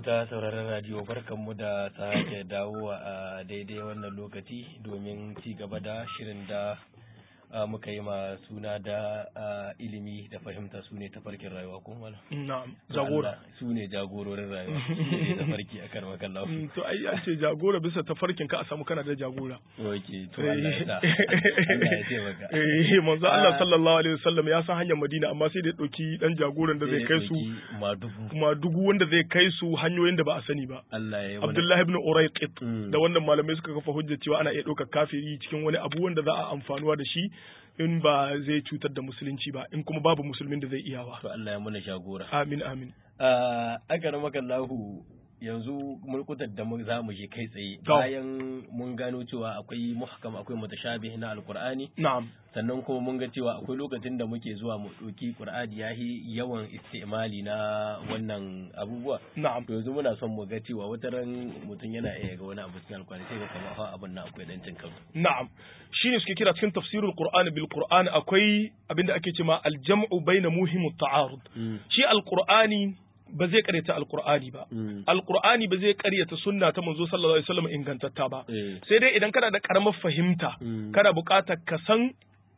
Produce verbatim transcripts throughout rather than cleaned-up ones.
ma'abuta sauraron radio barkanmu da sake dawowa a daidai wannan lokaci domin ci gaba da shirin da muka yi ma suna da ilimi da fahimta su ne tafarkin rayuwa ko wala na'am jagora su ne jagororin rayuwa su ne tafarki a karma kallahu to ai an ce jagora bisa tafarkin ka a samu kana da jagora oke to Allah ya sa Allah ya taimaka eh manzo Allah sallallahu alaihi wasallam ya san hanyar Madina amma sai da ya dauki dan jagoran da zai kai su madugu madugu wanda zai kai su hanyoyin da ba a sani ba Allah ya Abdullahi ibn Urayqit da wannan malamai suka kafa hujja cewa ana iya ɗaukar kafiri cikin wani abu wanda za a amfanuwa da shi in ba zai cutar da musulunci ba in kuma babu musulmin da zai iya ba to Allah ya muna jagora amin amin a aka maka Allahu yanzu mulkutar da mu za mu je kai tsaye bayan mun gano cewa akwai muhkam akwai mutashabih na alqur'ani na'am sannan kuma mun ga cewa akwai lokacin da muke zuwa mu doki qur'ani yahi yawan istimali na wannan abubuwa na'am to yanzu muna son mu ga cewa wata ran mutum yana iya ga wani abu cikin alqur'ani sai ga kamar fa abin nan akwai dan cin karo na'am shine suke kira cikin tafsirul qur'ani bil qur'ani akwai abinda ake cewa al-jam'u bayna muhimut ta'arud shi alqur'ani ba zai karyata alkur'ani ba alkur'ani ba zai karyata sunna ta manzo sallallahu alaihi wasallam ingantatta ba sai dai idan kana da karamar fahimta kana buƙatar ka san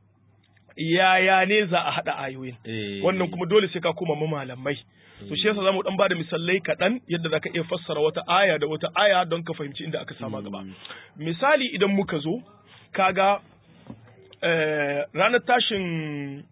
yaya ne za a hada ayoyin wannan kuma dole sai ka koma ma malamai to shi yasa zamu dan bada misalai kaɗan yadda zaka iya fassara wata aya da wata aya don ka fahimci inda aka sama gaba misali idan muka zo kaga ranar tashin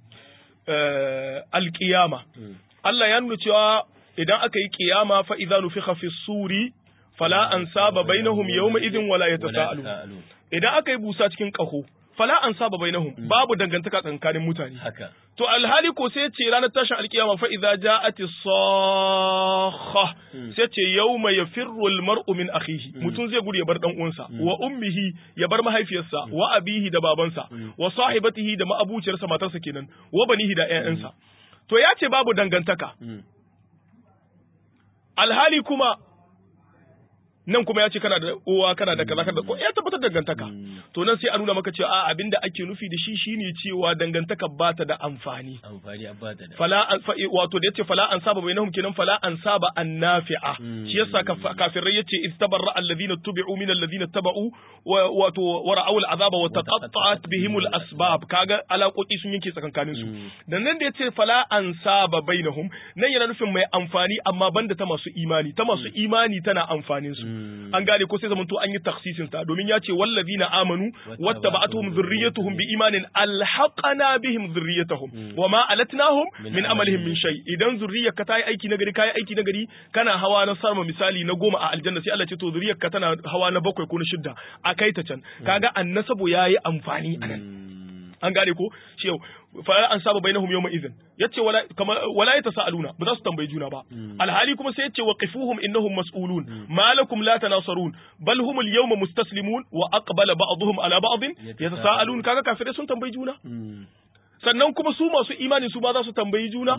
alkiyama Allah ya nuna cewa idan aka yi kiyama fa idza nufikha fi suri fala ansaba bainahum yawma idin wala yatasaalu idan aka yi busa cikin kaho fala ansaba bainahum babu dangantaka tsakanin mutane haka to alhali ko sai ce ranar tashin alkiyama fa idza ja'at as-sakha sai ce yawma yafirru al-mar'u min akhihi mutum zai gudu ya bar dan uwansa wa ummihi ya bar mahaifiyarsa wa abihi da babansa wa sahibatihi da ma'abuciyarsa matarsa kenan wa banihi da ƴaƴansa to ya ce babu dangantaka alhali kuma nan kuma ya ce kana da uwa kana da kaza kana da ya tabbatar dangantaka to nan sai a nuna maka cewa a abinda ake nufi da shi shine cewa dangantaka ba ta da amfani amfani ba ta da fala wato da yace fala an saba bainahum kenan fala an saba annafi'a shi yasa kafirai yace istabarra alladhina tubi'u min alladhina taba'u wato wa ra'aw al'azaba wa taqatta'at bihim al-asbab kaga alaƙoƙi sun yanke tsakankanin su dan nan da yace fala an saba bainahum nan yana nufin mai amfani amma banda ta masu imani ta masu imani tana amfanin su an gane ko sai zamanto an yi taksisin ta domin ya ce wallazina amanu wattaba'atuhum dhurriyyatuhum biimanin alhaqana bihim dhurriyyatuhum wama alatnahum min amalihim min shay idan zurriyyarka ta yi aiki nagari kai aiki nagari kana hawa na sarma misali na goma a aljanna sai Allah ce to zurriyyarka tana hawa na bakwai ko na shidda akai ta can kaga annasabo yayi amfani anan an gane ko shi fa an saba bainahum yawma idhin yace wala kama wala yatasaaluna ba za su tambayi juna ba alhali kuma sai yace waqifuhum innahum mas'ulun malakum la tanasarun bal hum al-yawma mustaslimun wa aqbala ba'dhum ala ba'd yatasaalun kaga kafirai sun tambayi juna sannan kuma su masu imani su ba za su tambayi juna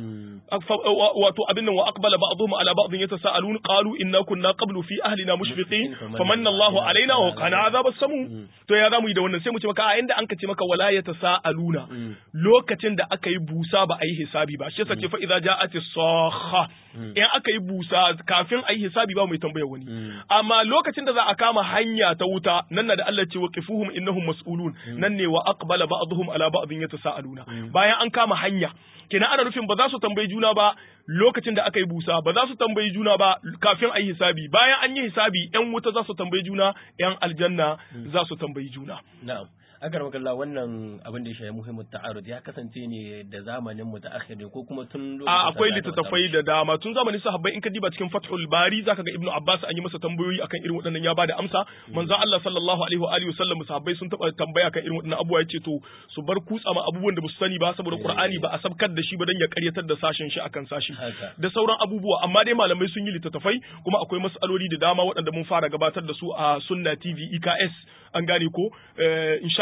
wato abin nan wa aqbala ba'dhum ala ba'd yatasaalun qalu inna kunna qablu fi ahlina mushfiqin famanna Allahu alaina wa qana azabas samu to ya zamu yi da wannan sai mu ce maka a inda an kace maka wala yatasaaluna lokacin da aka yi busa ba a yi hisabi ba shi yasa ce fa idza ja'atis sakha in aka yi busa kafin a yi hisabi ba mai tambaya wani amma lokacin da za a kama hanya ta wuta nan na da Allah ce waqifuhum innahum mas'ulun nan ne wa aqbala ba'dhum ala ba'd yatasaaluna bayan an kama hanya kenan ana nufin ba za su tambayi juna ba lokacin da aka yi busa ba za su tambayi juna ba kafin a yi hisabi bayan an yi hisabi yan wuta za su tambayi juna yan aljanna za su tambayi juna na'am agar makalla wannan abin da ya shafi muhimmin ta'arud ya kasance ne da zamanin mutaakhir ne ko kuma tun lokacin a akwai littattafai da dama tun zamanin sahabbai in ka diba cikin Fathul Bari zaka ga Ibn Abbas an yi masa tambayoyi akan irin waɗannan ya bada amsa manzo Allah sallallahu alaihi wa alihi wasallam sahabbai sun taba tambaya kan irin waɗannan abubuwa yace to su bar kutsa ma abubuwan da ba su sani ba saboda Qur'ani ba a sabkar da shi ba dan ya karyatar da sashen shi akan sashi da sauran abubuwa amma dai malamai sun yi littattafai kuma akwai mas'aloli da dama waɗanda mun fara gabatar da su a Sunna T V E K S an gane ko insha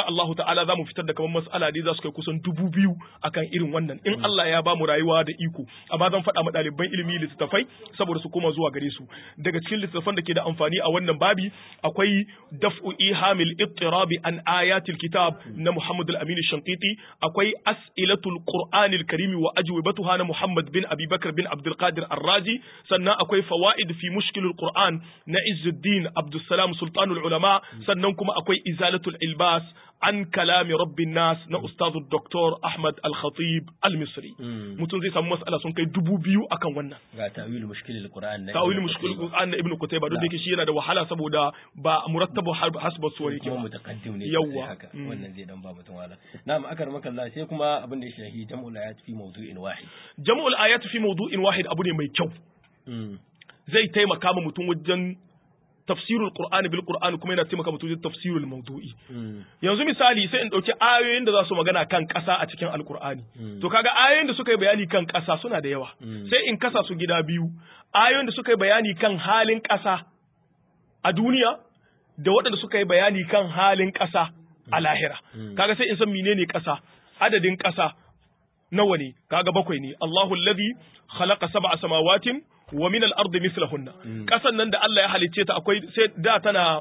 Allah ta'ala za mu fitar da kamar mas'ala dai za su kai kusan dubu biyu akan irin wannan in Allah ya ba mu rayuwa da iko amma zan faɗa ma ɗaliban ilimi littattafai saboda su koma zuwa gare su daga cikin littattafan da ke da amfani a wannan babi akwai daf'u ihamil ittirabi an ayatil kitab na Muhammad al-Amin Shanqiti akwai as'ilatul Qur'anil Karim wa ajwibatuha na Muhammad bin Abi Bakr bin Abdul Qadir Ar-Razi sannan akwai fawaid fi mushkilul Qur'an na Izzuddin Abdul Salam Sultanul Ulama sannan kuma akwai izalatul ilbas an kalami rabbin nas na ustazu Doktor Ahmad Al-Khatib Al-Misri mutum zai samu mas'ala sun kai dubu biyu akan wannan ga ta'wil mushkilul Qur'an na ta'wil mushkilul Qur'an na Ibn Qutayba duk da yake shi yana da wahala saboda ba murattabu hasba suwar yake kuma mutaqaddim ne yawa haka wannan zai dan ba mutum wahala na'am akar maka Allah sai kuma abin da ya shahi jam'ul ayat fi mawdu'in wahid jam'ul ayat fi mawdu'in wahid abu ne mai kyau zai taimaka ma mutum wajen tafsirul Qur'ani bil Qur'ani kuma yana taimaka mutum wajen tafsirul mawdu'i yanzu misali sai in dauki ayoyin da za su magana kan ƙasa a cikin Al-Qur'ani to kaga ayoyin da suka yi bayani kan ƙasa suna da yawa sai in kasa su gida biyu ayoyin da suka yi bayani kan halin ƙasa a duniya da waɗanda suka yi bayani kan halin ƙasa a lahira kaga sai in san menene ƙasa adadin ƙasa nawa ne kaga bakwai ne Allahu alladhi khalaqa sab'a samawatin wa min al-ardi mithlahunna kasan nan da Allah ya halicce ta akwai sai da tana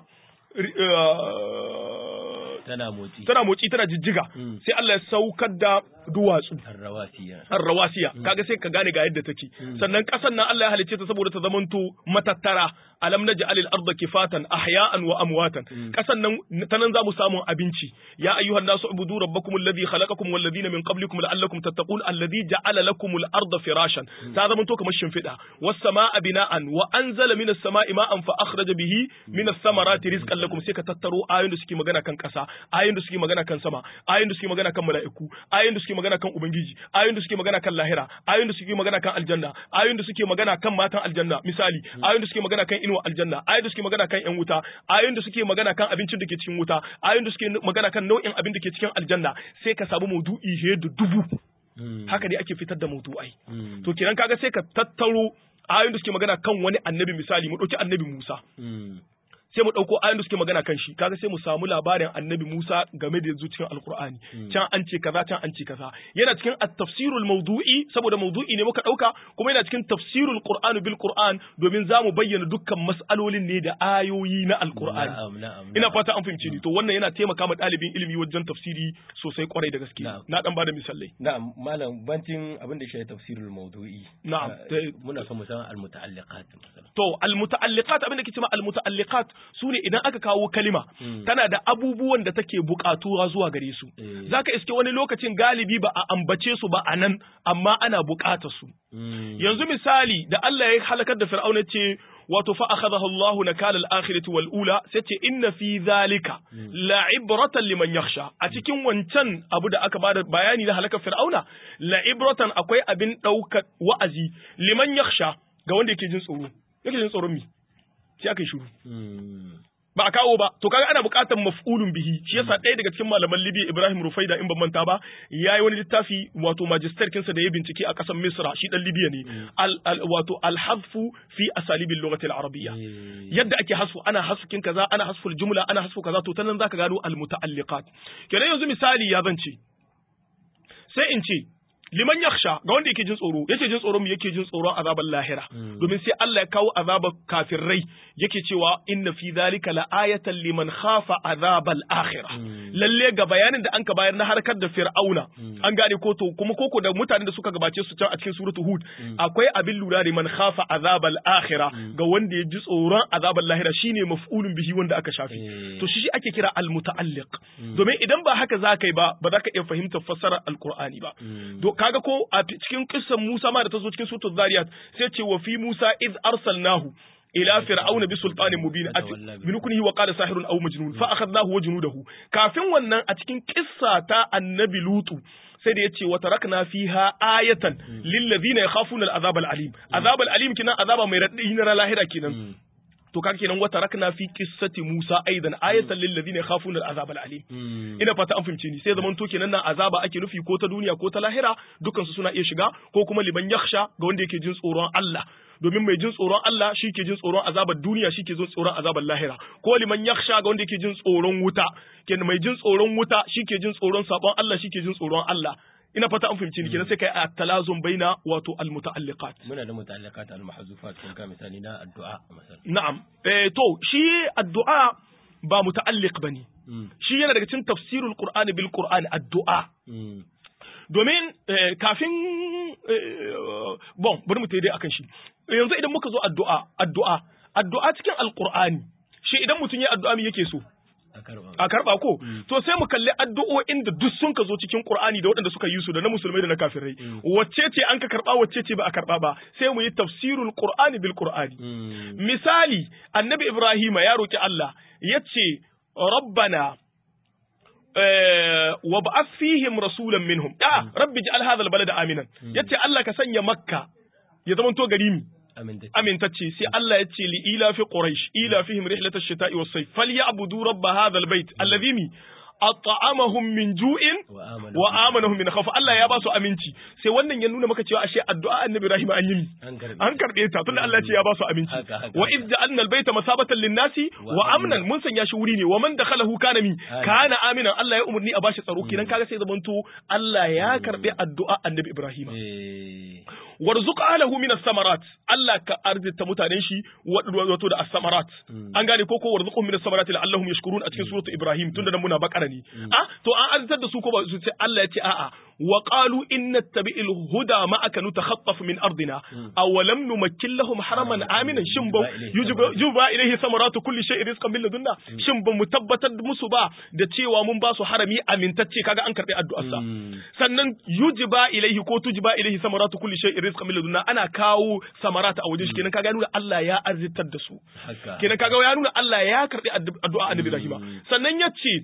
tana motsi tana motsi tana jijjiga sai Allah ya saukar da duwatsu arrawasiya arrawasiya kaga sai ka gane ga yadda take sannan kasan nan Allah ya halicce ta saboda ta zamanto matattara alam naj'al al-ardha kifatan ahya'an wa amwatan kasan nan tanan zamu samu abinci ya ayyuhan nasu ubudu rabbakum alladhi khalaqakum wal ladina min qablikum la'allakum tattaqun alladhi ja'ala lakum al-ardha firashan ta zamanto kamar shimfida was samaa bina'an wa anzala minas samaa'i ma'an fa akhraja bihi minas samarati rizqan lakum sai ka tattaro ayoyin da suke magana kan kasa ayoyin da suke magana kan sama ayoyin da suke magana kan mala'iku ayoyin da suke magana kan ubangiji ayoyin da suke magana kan lahira ayoyin da suke magana kan aljanna ayoyin da suke magana kan matan aljanna misali ayoyin da suke magana kan inuwa aljanna ayoyin da suke magana kan yan wuta ayoyin da suke magana kan abincin da ke cikin wuta ayoyin da suke magana kan nau'in abin da ke cikin aljanna sai ka samu maudu'i he da dubu haka ne ake fitar da maudu'ai to kenan kaga sai ka tattaro ayoyin da suke magana kan wani annabi misali mu dauki annabi Musa sai mu ɗauko ayoyin da suke magana kan shi kaga sai mu samu labarin annabi Musa game da yanzu cikin Alkur'ani can an ce kaza can an ce kaza yana cikin at-tafsirul mawdu'i saboda mawdu'i ne muka ɗauka kuma yana cikin tafsirul Qur'an bil Qur'an domin za mu bayyana dukkan mas'alolin ne da ayoyi na Alkur'ani ina fata an fahimce ni to wannan yana taimaka ma ɗalibin ilimi wajen tafsiri sosai kwarai da gaske na dan bada misalai na'am malam bantin abin da shi tafsirul mawdu'i na'am muna son mu san al-muta'alliqat to al-muta'alliqat abin da ke cewa al-muta'alliqat su ne idan aka kawo kalima tana da abubuwan da take buƙatuwa zuwa gare su zaka iske wani lokacin galibi ba a ambace su ba a nan amma ana buƙatar su yanzu misali da Allah ya halakar da Fir'auna ce wato fa akhadahu Allahu nakala al-akhirati wal ula sai ce inna fi zalika la'ibratan liman yakhsha a cikin wancan abu da aka bada bayani na halakar Fir'auna la'ibratan akwai abin daukar wa'azi liman yakhsha ga wanda yake jin tsoro yake jin tsoron mi sai aka yi shiru ba a kawo ba to kaga ana buƙatar maf'ulun bihi shi yasa ɗaya daga cikin malaman Libya Ibrahim Rufaida in ban manta ba yayi wani littafi wato magister kinsa da ya bincike a ƙasar Misra shi dan Libya ne al wato al-hadfu fi asalibil lughati al-arabiyya yadda ake hasfu ana hasfukin kaza ana hasful jumla ana hasfu kaza to tanan zaka gano al-muta'alliqat kenan yanzu misali ya zance sai in ce liman yakhsha ga wanda yake jin tsoro yake jin tsoron mu yake jin tsoron azaban lahira domin sai Allah ya kawo azabar kafirai yake cewa inna fi dhalika la'ayatan liman khafa azabal akhirah lalle ga bayanin da anka bayar na harkar da fir'auna an gane ko to kuma koko da mutanen da suka gabace su can a cikin suratu hud akwai abin lura da man khafa azabal akhirah ga wanda ya ji tsoron azabal lahira shine maf'ulun bihi wanda aka shafi to shi ake kira al muta'alliq domin idan ba haka zakai ba ba za ka iya fahimtar fassarar alqur'ani ba kaga ko a cikin kissan Musa ma da ta zo cikin suratul Zariyat sai ce wa fi Musa iz arsalnahu ila fir'auna bi sultanin mubin minukunihi wa qala sahirun aw majnun fa akhadnahu wa junudahu kafin wannan a cikin kissa ta annabi Lutu sai da yace wa tarakna fiha ayatan lil ladina yakhafuna al azab al alim azab al alim kinan azaba mai raddi na lahira kinan to kaga kenan wata rakna fi qissati Musa aidan ayatan lil ladina yakhafuna al-azab al-alim ina fata an fahimce ni sai zaman to kenan nan azaba ake nufi ko ta duniya ko ta lahira dukkan su suna iya shiga ko kuma liman yakhsha ga wanda yake jin tsoron Allah domin mai jin tsoron Allah shi ke jin tsoron azabar duniya shi ke jin tsoron azabar lahira ko liman yakhsha ga wanda yake jin tsoron wuta kenan mai jin tsoron wuta shi ke jin tsoron sabon Allah shi ke jin tsoron Allah ina fata an fahimci ni kenan sai kai at-talazum baina wato al-muta'alliqat muna da muta'alliqat al-mahzufat kun ka misali na addu'a misali na'am eh to shi addu'a ba muta'alliq bane shi yana daga cikin tafsirul qur'ani bil qur'ani addu'a domin kafin bon bari mu tayi dai akan shi yanzu idan muka zo addu'a addu'a addu'a cikin alqur'ani shi idan mutum ya addu'a me yake so a karba ko to sai mu kalli addu'o'in da duk sun ka zo cikin Qur'ani da waɗanda suka yi su da na musulmai da na kafirai wacce ce an ka karba wacce ce ba a karba ba sai mu yi tafsirul Qur'ani bil Qur'ani misali annabi Ibrahim ya roki Allah yace rabbana wa ba'ath fihim rasulan minhum ya rabbi ij'al hadha al balada aminan yace Allah ka sanya makka ya zama to gari mi amintacce sai Allah ya ce li ila fi quraish ila fihim rihlatash shita'i was sayf falyabudu rabb hadha albayt alladhi mi at'amahum min ju'in wa amanahum min khawf Allah ya ba su aminci sai wannan ya nuna maka cewa ashe addu'a annabi Ibrahim an yi an karbe ta tunda Allah ya ce ya ba su aminci wa idh ja'alna albayta masabatan lin-nasi wa amnan mun sanya shi wuri ne wa man dakhalahu kana mi kana aminan Allah ya umurni a bashi tsaro kenan kaga sai zamanto Allah ya karbe addu'a annabi Ibrahim warzuq ahlahu min as-samarat Allah ka arzita mutanen shi wato da as-samarat an gane ko ko warzuqhum min as-samarat la'allahum yashkurun a cikin suratu Ibrahim tunda nan muna bakara ne ah to an arzitar da su ko ba su ce Allah ya ce a'a wa qalu inna tabi'il huda ma'aka nutakhattaf min ardina aw lam numakkil lahum haraman aminan shin ba yujuba ilayhi samaratu kulli shay'in rizqan min ladunna shin ba mu tabbatar musu ba da cewa mun ba su harami amintacce kaga an karbi addu'arsa sannan yujiba ilayhi ko tujiba ilayhi samaratu kulli shay'in rizqan min ladunna ana kawo samarata a wajen shi kenan kaga ya nuna Allah ya arzitar da su kenan kaga ya nuna Allah ya karbi addu'a annabi Ibrahim sannan yace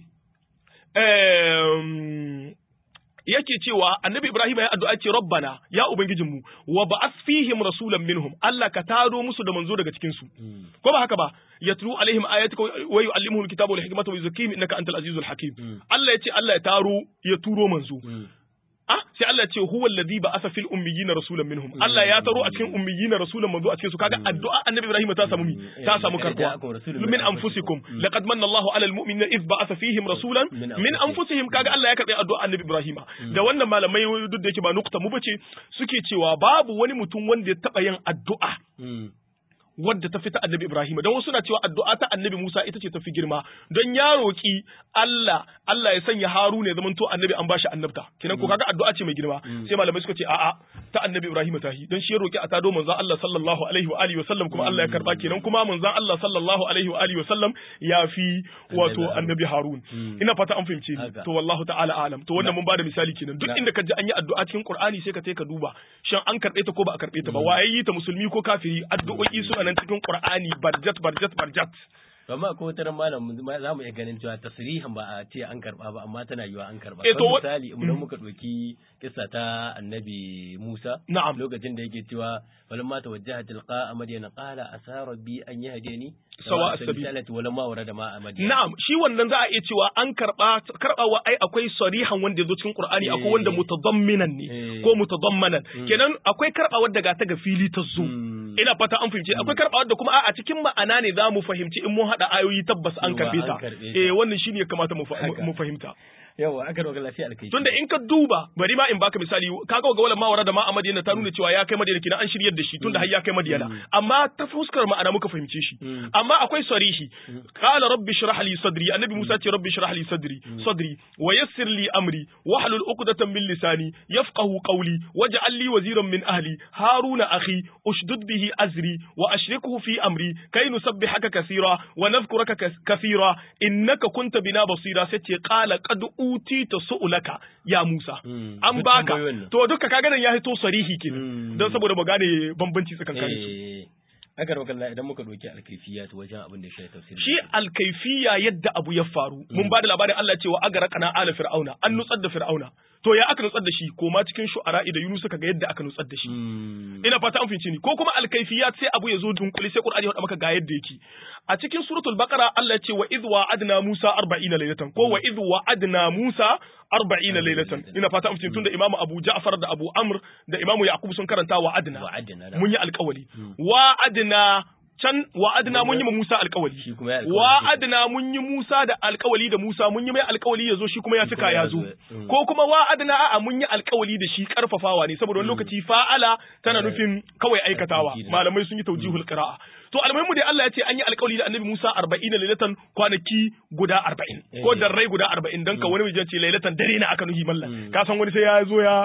yake cewa annabi Ibrahim ya addu'a ce rabbana ya ubangijinmu wa ba'ath fihim rasulan minhum Allah ka taro musu da manzo daga cikin su ko ba haka ba yatlu alaihim ayatika wa yuallimuhum alkitaba wal hikmata wa yuzakkihim innaka antal azizul hakim Allah yace Allah ya taro ya turo manzo ah sai Allah ce huwa alladhi ba'atha fil ummiyina rasulan minhum Allah ya taro a cikin ummiyina rasulan manzo a cikin su kaga addu'a annabi Ibrahim ta samu mi ta samu karbuwa min anfusikum laqad manna Allahu 'alal mu'minina idh ba'atha fihim rasulan min anfusihim kaga Allah ya karbi addu'a annabi Ibrahim da wannan malamai duk da yake ba nukta mu bace suke cewa babu wani mutum wanda ya taba yin addu'a wadda ta fita annabi Ibrahim don wasu na cewa addu'a ta annabi Musa ita ce ta fi girma don ya roki Allah Allah ya sanya Haruna ya zamanto annabi an bashi annabta kenan ko kaga addu'a ce mai girma sai malamai suka ce a'a ta annabi Ibrahim ta yi don shi ya roki a tado manzon Allah sallallahu alaihi wa alihi wa sallam kuma Allah ya karba kenan kuma manzon Allah sallallahu alaihi wa alihi wa sallam ya fi wato annabi Harun ina fata an fahimce ni to wallahu ta'ala alam to wannan mun bada misali kenan duk inda ka ji an yi addu'a cikin Qur'ani sai ka tai ka duba shin an karbe ta ko ba a karbe ta ba waye yi ta musulmi ko kafiri addu'o'i suna nan cikin Qur'ani barjat barjat barjat amma ko wata malam za mu iya ganin cewa tasrihan ba a ce an karba ba amma tana yiwa an karba eh to misali idan muka doki kissa ta annabi Musa lokacin da yake cewa falamma tawajjaha tilqa madyana qala asa rabbi an yahdini sawa as-sabil walamma warada ma madyana na'am shi wannan za a iya cewa an karba karbawa ai akwai sarihan wanda yazo cikin Qur'ani akwai wanda mutadamminan ne ko mutadammanan kenan akwai karbawa daga ta ga fili ta zo ina fata an fahimci akwai karbawa da kuma a cikin ma'ana ne za mu fahimci in mun hada ayoyi tabbas an karbe ta eh wannan shine ya kamata mu fahimta yawa aka roga lafiya alkai tunda in ka duba bari ma in baka misali kaga ga wala ma wara da ma a Madina ta nuna cewa ya kai Madina kina an shiryar da shi tunda har ya kai Madina amma ta fuskar ma'ana muka fahimce shi amma akwai sarihi qala rabbi shrah li sadri annabi Musa ce rabbi shrah li sadri sadri wa yassir li amri wahlul uqdatan min lisani yafqahu qawli waj'al li waziran min ahli haruna akhi ushdud bihi azri wa ashrikhu fi amri kay nusabbihaka kaseera wa nadhkuraka kaseera innaka kunta bina basira sai ce qala qad uti ta su'ulaka ya Musa an baka to duka kaga nan ya hito sarihi kenan dan saboda mu gane bambanci tsakanin su haka da kallon idan muka doki alkaifiya to wajen abin da ya shafi tafsiri shi alkaifiya yadda abu ya faru mun ba da labarin Allah cewa agaraqana ala fir'auna an nutsar da fir'auna to ya aka nutsar da shi ko ma cikin shu'ara da Yunus ka ga yadda aka nutsar da shi ina fata an fince ni ko kuma alkaifiyat sai abu ya zo dunkule sai Qur'ani ya faɗa maka ga yadda yake a cikin suratul baqara Allah ya ce wa idh wa'adna Musa arba'ina laylatan ko wa idh wa'adna Musa arba'ina laylatan ina fata an fince tunda Imam Abu Ja'far da Abu Amr da Imam Yaqub sun karanta wa'adna mun yi alƙawari wa'adna can wa'adna mun yi Musa alƙawali wa'adna mun yi Musa da alƙawali da Musa mun yi mai alƙawali yazo shi kuma ya cika ya zo ko kuma wa'adna a'a mun yi alƙawali da shi karfafawa ne saboda wani lokaci fa'ala tana nufin kawai aikatawa malamai sun yi tawjihul qira'a to almuhimmu dai Allah ya ce an yi alƙawali da Annabi Musa arba'ina lailatan kwanaki guda arba'in ko darrai guda arba'in dan ka wani wajen ce lailatan dare na aka nuhi mallan ka san wani sai ya zo ya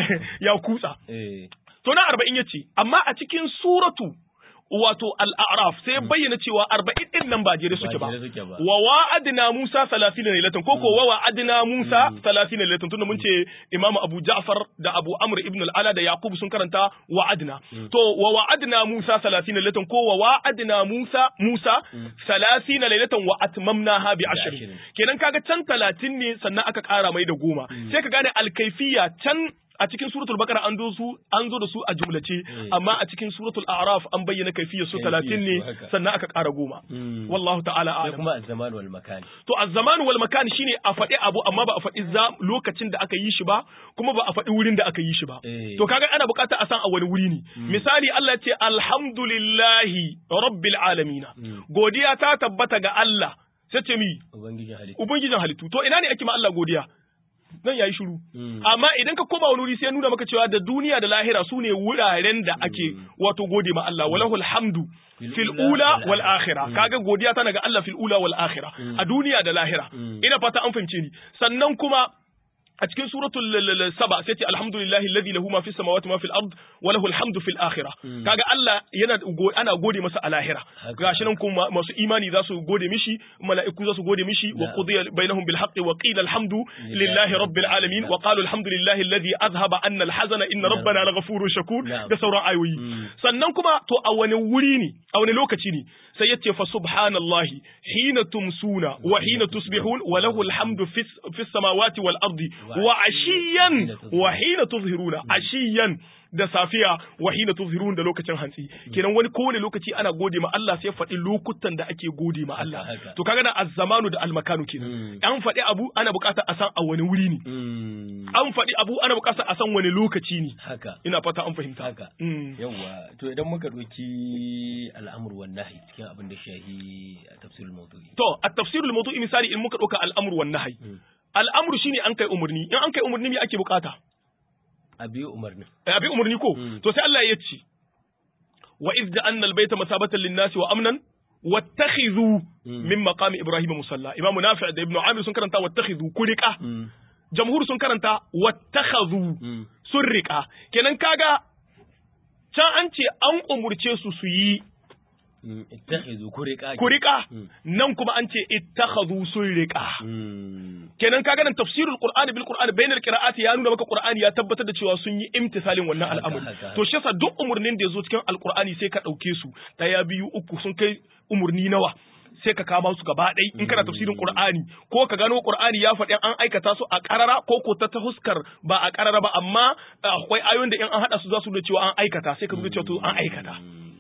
ya kutsa to na arba'in yace amma a cikin suratu wato al'araf sai bayyana cewa arba'in din nan ba jere suke ba wa wa'adna Musa salasina lailatan ko ko wa wa'adna Musa salasina lailatan tunda mun ce Imam Abu Ja'far da Abu Amr ibn al-Ala da Yaqub sun karanta wa'adna to wa wa'adna Musa salasina lailatan ko wa wa'adna Musa Musa salasina lailatan wa atmamnaha bi ashrin kenan kaga can talatin ne sannan aka kara mai da goma sai ka gane al-kayfiyya can a cikin suratul baqara an zo su an zo da su a jumlace amma a cikin suratul a'raf an bayyana kaifiyar su talatin ne sannan aka ƙara goma wallahu ta'ala a'lam kuma az-zaman wal makan to az-zaman wal makan shine a faɗi abu amma ba a faɗi lokacin da aka yi shi ba kuma ba a faɗi wurin da aka yi shi ba to kaga ana buƙatar a san a wani wuri ne misali Allah ya ce alhamdulillahi rabbil alamin godiya ta tabbata ga Allah sai ce mi ubangijin halittu ubangijin halittu to ina ne ake ma Allah godiya nan yayi shiru amma idan ka koma wani wuri sai nuna maka cewa da duniya da lahira su ne wuraren da ake wato gode ma Allah walahul hamdu fil ula wal akhirah kaga godiya tana ga Allah fil ula wal akhirah a duniya da lahira ina fata an fahimce ni sannan kuma a cikin suratul saba sai ce alhamdulillahi alladhi lahu ma fis samawati ma fil ard wa lahu alhamdu fil akhirah kaga Allah yana ana gode masa a lahira gashi nan kuma masu imani za su gode mishi mala'iku za su gode mishi wa qudiya bainahum bil haqqi wa qila alhamdu lillahi rabbil alamin wa qalu alhamdulillahi alladhi azhaba anna alhazana inna rabbana laghafurur shakur da sauran ayoyi sannan kuma to a wani wuri ne a wani lokaci ne sai yace fa subhanallahi hina tumsuna wa hina tusbihun wa lahu alhamdu fis fis samawati wal ardi wa ashiyan wa hina tuzhiruna ashiyan da safiya wa hina tuzhirun da lokacin hantsi kenan wani kowane lokaci ana gode ma Allah sai faɗi lokutan da ake gode ma Allah to kaga na az-zamanu da al-makanu kenan an faɗi abu ana buƙatar a san a wani wuri ne an faɗi abu ana buƙatar a san wani lokaci ne haka ina fata an fahimta haka yawa to idan muka doki al-amru wan nahy cikin abin da shahi tafsirul mawdu'i to at-tafsirul mawdu'i misali in muka doka al-amru wan nahy al-amru shine an kai umurni in an kai umurni me ake buƙata abi umarni abi umarni ko to sai Allah ya ce wa iz ja'alna al-bayta masabatan lin-nasi wa amnan wattakhidhu min maqami ibrahim musalla imamu nafi' da ibnu amir sun karanta wattakhidhu kulika jamhur sun karanta wattakhadhu sun rika kenan kaga can an ce an umurce su su yi ittakhidhu kurika kurika nan kuma an ce ittakhadhu sun rika kenan kaga nan tafsirul qur'ani bil qur'ani bainal qira'ati ya nuna maka qur'ani ya tabbatar da cewa sun yi imtisalin wannan al'amari to shi yasa duk umurnin da yazo cikin alqur'ani sai ka dauke su daya biyu uku sun kai umurni nawa sai ka kama su gaba ɗai in kana tafsirin qur'ani ko ka gano qur'ani ya faɗi an aikata su a karara ko ko ta huskar ba a karara ba amma akwai ayoyin da in an hada su za su da cewa an aikata sai ka nuna cewa to an aikata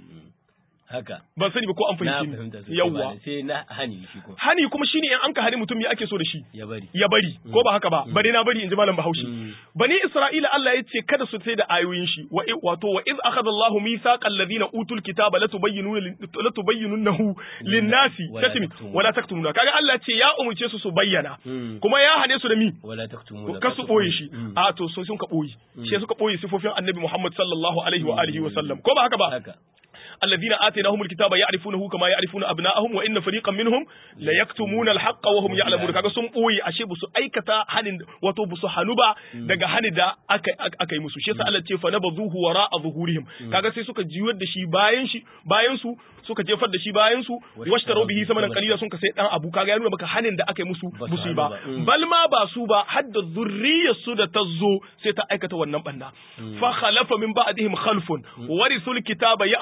haka ban sani ba ko an fahimci ni yawa sai na hani shi ko hani kuma shine in an ka hani mutum me ake so da shi ya bari ya bari ko ba haka ba bari na bari inji malam Bahaushe bani Isra'ila Allah ya ce kada su sai da ayoyin shi wa wato wa iz akhadha Allahu mithaqal ladina utul kitaba latubayyinuna latubayyinunahu lin-nasi tatmi wala taktumuna kaga Allah ce ya umurce su su bayyana kuma ya hane su da mi wala taktumuna kasu boye shi a to so sun ka boye shi suka boye sifofin Annabi Muhammad sallallahu alaihi wa alihi wa sallam ko ba haka ba الذين آتيناهم الكتاب يعرفونه كما يعرفون أبناءهم وإن فريقا منهم لا يكتمون الحق وهم يعلمون kaga sun boye ashe busu aikata hanin wato busu hanuba daga hani da aka aka yi musu shi yasa Allah ce fa nabazuhu wara'a zuhurihim kaga sai suka jiyar da shi bayan shi bayan su suka jefar da shi bayan su washtaru bihi samanan qalila sun ka sai dan abu kaga ya nuna maka hanin da aka yi musu busu ba bal ma ba su ba hadda zurriyar su da tazo sai ta aikata wannan banna fa khalafa min ba'dihim khalfun warisul kitaba ya'khuduna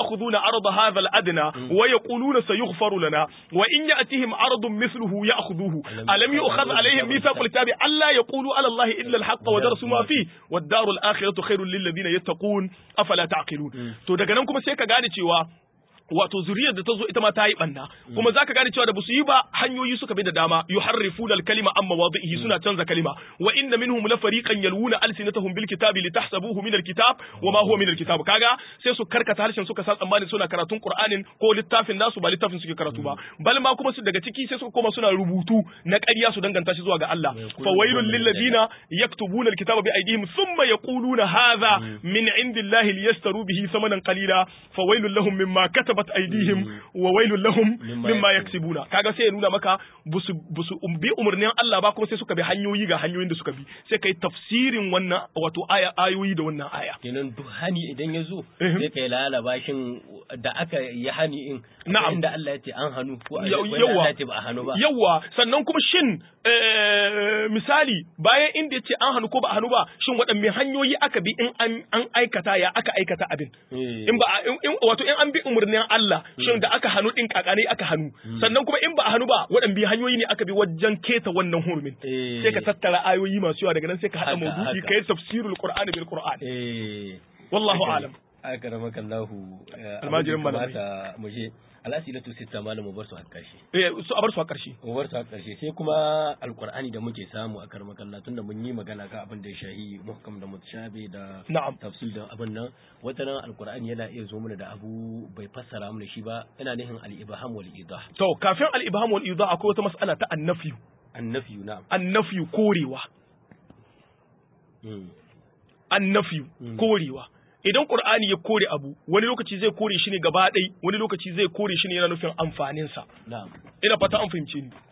arda hadha al-adna wa yaquluna sayughfaru lana wa in ya'tihim ardun mithluhu ya'khudhuhu alam yu'khadh alayhim mithaqul kitabi alla yaqulu ala allahi illa al-haqq wa darasu ma fihi wad-daru al-akhiratu khairul lil ladina yattaqun afala ta'qilun to daga nan kuma sai ka gane cewa wato zuriyar da ta zo ita ma ta yi banna kuma zaka gane cewa da basu yi ba hanyoyi suka bi da dama yuharrifuna al-kalima amma wadhihi suna canza kalima wa inna minhum la fariqan yalwuna alsinatahum bil kitabi litahsabuhu min al-kitab wa ma huwa min al-kitab kaga sai su karkata harshen suka sa tsammanin suna karatun Qur'anin ko littafin nasu ba littafin suke karatu ba bal ma kuma su daga ciki sai suka koma suna rubutu na ƙarya su danganta shi zuwa ga Allah fa wailul lil ladina yaktubuna al-kitaba bi aydihim thumma yaquluna hadha min indillahi liyastaru bihi thamanan qalila fa wailul lahum mimma kataba aidihim wa wailul lahum mimma yaksibuna kaga sai ya nuna maka busu busu bi umurnin Allah ba kuma sai suka bi hanyoyi ga hanyoyin da suka bi sai kai tafsirin wannan wato aya ayoyi da wannan aya kenan duk hani idan ya zo sai kai lalaba shin da aka yi hani in na'am inda Allah ya ce an hanu ko Allah ya ce ba a hanu ba yawa sannan kuma shin misali bayan inda ya ce an hanu ko ba a hanu ba shin waɗanne hanyoyi aka bi in an aikata ya aka aikata abin in ba wato in an bi umurnin Allah shin da aka hanu din kakane aka hanu sannan kuma in ba a hanu ba waɗanne hanyoyi ne aka bi wajen keta wannan hurumin sai ka tattara ayoyi masu yawa daga nan sai ka hada mawdu'i kai tafsirul qur'ani bil qur'an wallahu a'lam akramaka Allah almajirin malamai muje alasilatu sitta malamu bar su a karshe eh su a bar su a karshe bar su a karshe sai kuma alqur'ani da muke samu a karmakan Allah tunda mun yi magana ga abin da ya shahi muhkam da mutashabi da tafsir da abin nan wata nan alqur'ani yana iya zo mana da abu bai fassara mana shi ba yana nihin al-ibham wal idah to kafin al-ibham wal idah akwai wata mas'ala ta annafi annafi na'am annafi korewa annafi korewa idan Qur'ani ya kore abu wani lokaci zai kore shi ne gaba ɗai wani lokaci zai kore shi ne yana nufin amfanin sa ina fata an fahimce ni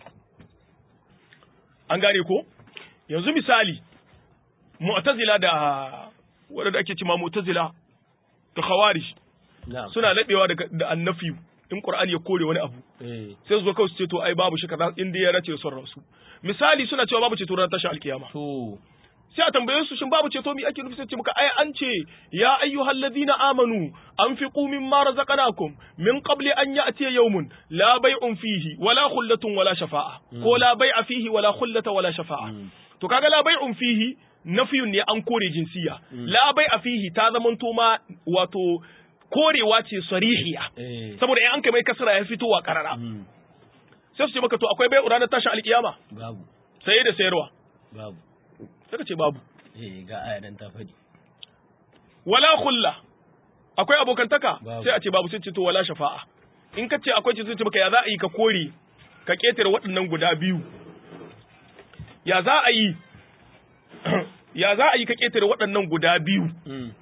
an gane ko yanzu misali mu'tazila da wanda ake cewa mu'tazila da khawarij suna labewa da, da annafi in Qur'ani ya kore wani abu sai su zo kawai su ce to ai babu shi kaza in dai ya race son rasu misali suna cewa babu ceto ran tashin alkiyama to sai a tambaye su shin babu ceto mi ake nufi sai ce muka ai an ce ya ayyuhal ladina amanu anfiqu mimma razaqnakum min qabli an ya'ti yawmun la bay'un fihi wala khullatun wala shafa'a ko la bay'a fihi wala khullata wala shafa'a to kaga la bay'un fihi nafiyun ne an kore jinsiya la bay'a fihi ta zamanto ma wato korewa ce sarihiya saboda in an kai mai kasra ya fitowa karara sai su ce maka to akwai bai'u ranar tashin alkiyama babu sai da sayarwa babu sai ce babu eh ga aya dan ta faɗi wala khulla akwai abokantaka sai a ce babu sai ce to wala shafa'a in ka ce akwai ce sai ce maka ya za a yi ka kore ka ketare waɗannan guda biyu ya za a yi ya za a yi ka ketare waɗannan guda biyu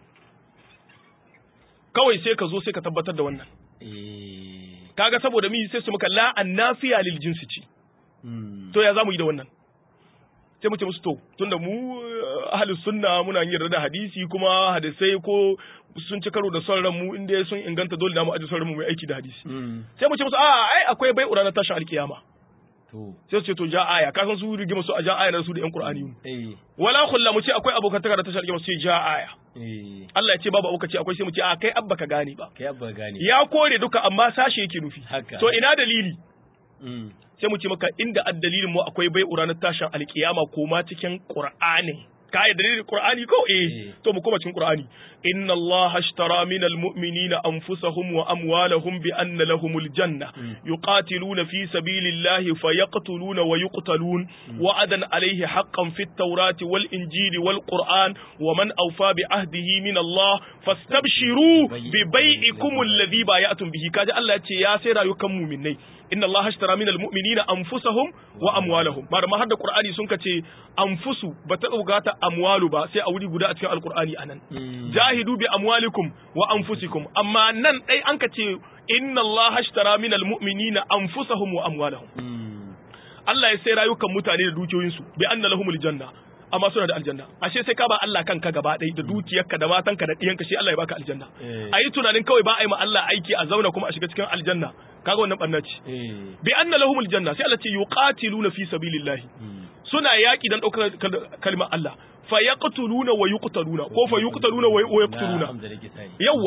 kawai sai ka zo sai ka tabbatar da wannan eh kaga saboda mi sai su maka la annafiya lil jinsi ce to ya za mu yi da wannan sai mu ce musu to tunda mu ahlus sunna muna yin da hadisi kuma hadisai ko sun ci karo da son ran mu inda sun inganta dole da mu aji son ran mu mai aiki da hadisi sai mu ce musu a ai akwai bai urana tashin alkiyama to sai su ce to ja aya ka san su rigima su a ja aya da su da yan qur'ani eh wala kullu mu ce akwai abokantaka da tashin alkiyama sai ja aya eh Allah ya ce babu auka ce akwai sai mu ce a kai abba ka gane ba kai abba gane ya kore duka amma sashe yake nufi to ina dalili sai mu ce maka inda addalilin mu akwai bai uranar tashin alkiyama ko ma cikin qur'ani ka yi dalilin qur'ani ko eh to mu koma cikin qur'ani inna allaha ashtara minal mu'minina anfusahum wa amwalahum bi anna lahumul janna yuqatiluna fi sabilillahi fayaqtuluna wa yuqtalun wa'adan alayhi haqqan fit tawrati wal injili wal qur'an wa man awfa bi ahdihi min allah fastabshiru bi bai'ikum alladhi bay'atum bihi kaji Allah ya ce ya sai rayukan mu'minai inna Allah ashtara minal mu'minina anfusahum wa amwalahum ba da ma hadda qur'ani sun kace anfusu bata bugata amwalu ba sai a wuri guda a cikin alqur'ani anan jahidu bi amwalikum wa anfusikum amma nan dai an kace inna Allah ashtara minal mu'minina anfusahum wa amwalahum Allah ya sai rayukan mutane da dukiyoyinsu bi anna lahumul janna amma suna da aljanna ashe sai ka ba Allah kanka gaba ɗaya da dukiyarka da matanka da ɗiyanka shi Allah ya baka aljanna ayi tunanin kawai ba a yi ma Allah aiki a zauna kuma a shiga cikin aljanna kaga wannan barna ce bi anna lahumul janna sai Allah ce yuqatiluna fi sabilillah suna yaki dan daukar kalmar Allah fa yaqtuluna wa yuqtaluna ko fa yuqtaluna wa yaqtuluna yawa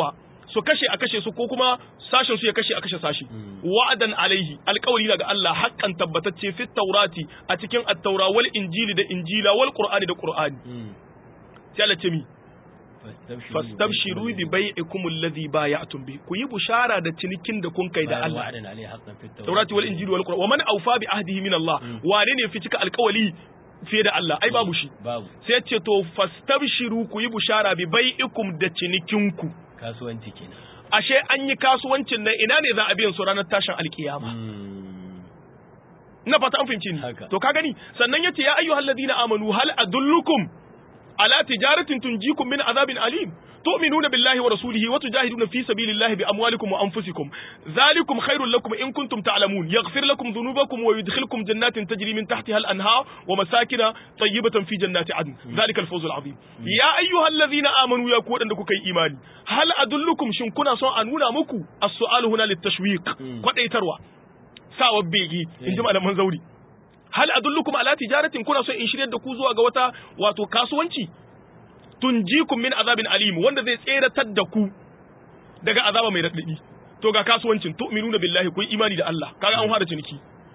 su kashe a kashe su ko kuma sashen su ya kashe a kashe sashi wa'adan alaihi alƙawari daga Allah haqqan tabbatacce fi taurati a cikin at-taura wal injili da injila wal qur'ani da qur'ani sai Allah ce mi fastabshiru bi bai'ikum alladhi bay'atum bi ku yi bushara da cinikin da kun kai da Allah taurati wal injili wal qur'ani wa man awfa bi ahdihi min Allah wane ne fi cika alƙawari fiye da Allah ai babu shi sai ce to fastabshiru ku yi bushara bi bai'ikum da cinikinku kasuwanci kenan ashe an yi kasuwancin nan ina ne za a biyan su ranar tashin alkiyama ina fata an fahimci ni to ka gani sannan yace ya ayyuhal ladina amanu hal adullukum ala tijaratin tunjikum min azabin alim tu'minuna billahi wa rasulihi wa tujahiduna fi sabilillahi bi amwalikum wa anfusikum dhalikum khairul lakum in kuntum ta'lamun yaghfir lakum dhunubakum wa yudkhilkum jannatin tajri min tahtiha al-anhar wa masakin tayyibatan fi jannati adn dhalika al-fawz al-azim ya ayyuhalladhina amanu ya ku wadanda kuka yi imani hal adullukum shin kuna son a nuna muku as-su'alu huna lit-tashwiq kwadaitarwa sawa begi inji malaman zauri hal adullukum ala tijaratin kuna son in shiryar da ku zuwa ga wata wato kasuwanci tunjikum min azabin alim wanda zai tseratar da ku daga azaba mai radadi to ga kasuwancin tu'minuna billahi ku imani da Allah kaga an fara ciniki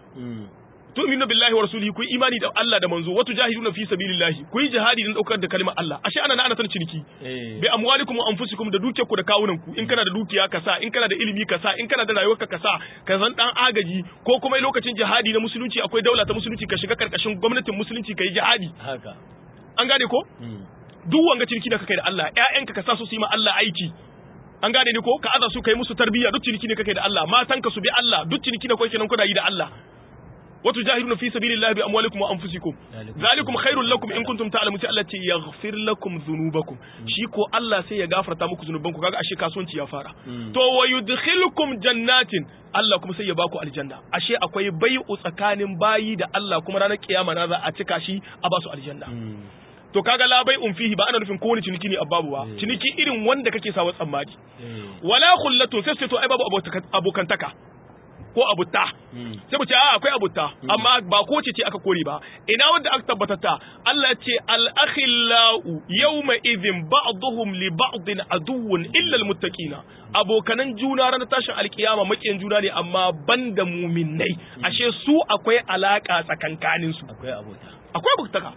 tu'minuna billahi wa rasulihi ku imani da Allah da manzo wato jahiduna fi sabilillahi ku yi jihadi din daukar da kalmar Allah ashe ana ana san ciniki bi amwalikum wa anfusikum da dukiyarku da kawunan ku in kana da dukiya ka sa in kana da ilimi ka sa in kana da rayuwarka ka sa ka zan dan agaji ko kuma lokacin jihadi na musulunci akwai daula ta musulunci ka shiga karkashin gwamnatin musulunci kai jihadi haka an gane ko duk wanga ciniki da kake da Allah ƴaƴanka ka sa su su yi ma Allah aiki an gane ni ko ka aza su kai musu tarbiyya duk ciniki ne kake da Allah matanka su bi Allah duk ciniki da kai kenan kuna yi da Allah wato jahiduna fi sabilillahi bi amwalikum wa anfusikum zalikum khairul lakum in kuntum ta'lamun sai Allah ce yaghfir lakum dhunubakum shi ko Allah sai ya gafarta muku zunubanku kaga ashe kasuwanci ya fara to wa yudkhilukum jannatin Allah kuma sai ya baku aljanna ashe akwai bai'u tsakanin bayi da Allah kuma ranar kiyama na za a cika shi a basu aljanna to kaga la bai'un fihi ba ana nufin kowane ciniki ne ababu ba ciniki irin wanda kake sawa tsammani wala khullatun sai sai to ai babu abokantaka ko abutta sai mu ce a akwai abutta amma ba ko ce ce aka kore ba ina wanda aka tabbatar ta Allah ya ce al akhillau yawma idhin ba'dhum li ba'din aduwwun illa al muttaqina abokanan juna ranar tashin alkiyama makiyan juna ne amma banda mu'minnai ashe su akwai alaka tsakankanin su akwai abota akwai abutaka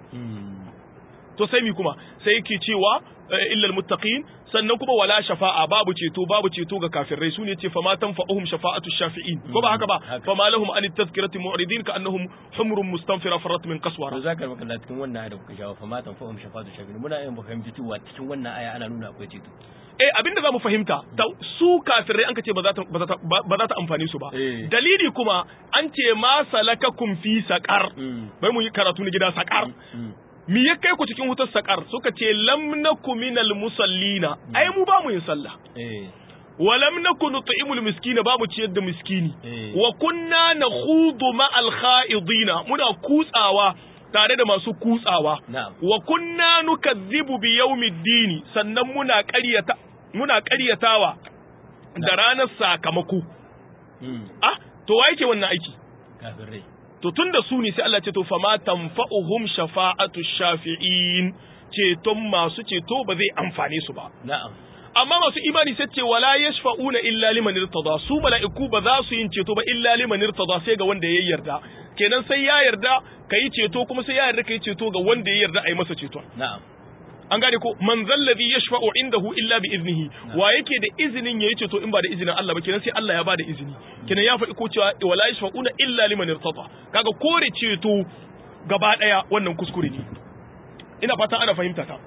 to sai mi kuma sai yake cewa illal muttaqin sannan kuma wala shafa'a babu ceto babu ceto ga kafirai sune ce fa ma tanfa'uhum shafa'atu shafi'in ko ba haka ba fa ma lahum an tadhkirati mu'ridin ka annahum humrun mustanfira farat min qaswara to zakar maka cikin wannan aya da kuka shawo fa ma tanfa'uhum shafa'atu shafi'in muna yin fahimci cewa cikin wannan aya ana nuna akwai ceto eh abinda zamu fahimta su kafirai an kace ba za ta ba za ta amfani su ba dalili kuma an ce ma salakakum fi saqar bai mu yi karatu ne gida saqar mi ya kai ku cikin wutar sakar suka ce lam naku minal musallina ai mu ba mu yin sallah wa lam naku nut'imul miskina ba mu ciyar da miskini wa kunna nakhudu ma'al kha'idina muna kutsawa tare da masu kutsawa wa kunna nukazzibu bi yawmiddini sannan muna ƙaryata muna ƙaryatawa da ranar sakamako ah to wa yake wannan aiki kafirai to tunda su ne sai Allah ce to fama tanfa'uhum shafa'atu shafi'in ceton masu ceto ba zai amfane su ba na'am amma masu imani sai ce wala yashfa'una illa liman irtada su mala'iku ba za su yin ceto ba illa liman irtada sai ga wanda ya yarda kenan sai ya yarda kai ceto kuma sai ya yarda kai ceto ga wanda ya yarda a yi masa ceto na'am an gane ko man zallazi yashfa'u indahu illa bi iznihi wa yake da izinin yayi ceto in ba da izinin Allah ba kenan sai Allah ya ba da izini kenan ya faɗi ko cewa wala yashfa'una illa liman irtada kaga kore ceto gaba daya wannan kuskure ne ina fata ana fahimta ta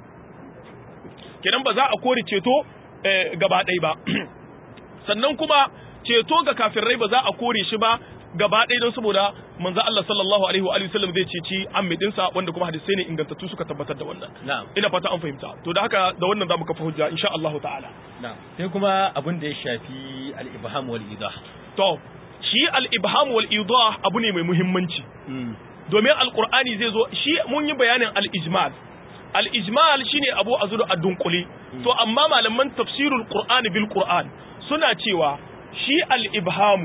kenan ba za a kore ceto gaba daya ba sannan kuma ceto ga kafirai ba za a kore shi ba gaba ɗaya don saboda manzo Allah sallallahu alaihi wa alihi wasallam zai ceci ammidinsa wanda kuma hadisai ne ingantattu suka tabbatar da wannan na'am ina fata an fahimta to da haka da wannan zamu kafa hujja insha Allah ta'ala na'am sai kuma abin da ya shafi al-ibham wal idah to shi al-ibham wal idah abu ne mai muhimmanci domin alqur'ani zai zo shi mun yi bayanin al-ijmal al-ijmal shine abu azuru ad-dunquli to amma malaman tafsirul qur'ani bil qur'an suna cewa shi al-ibham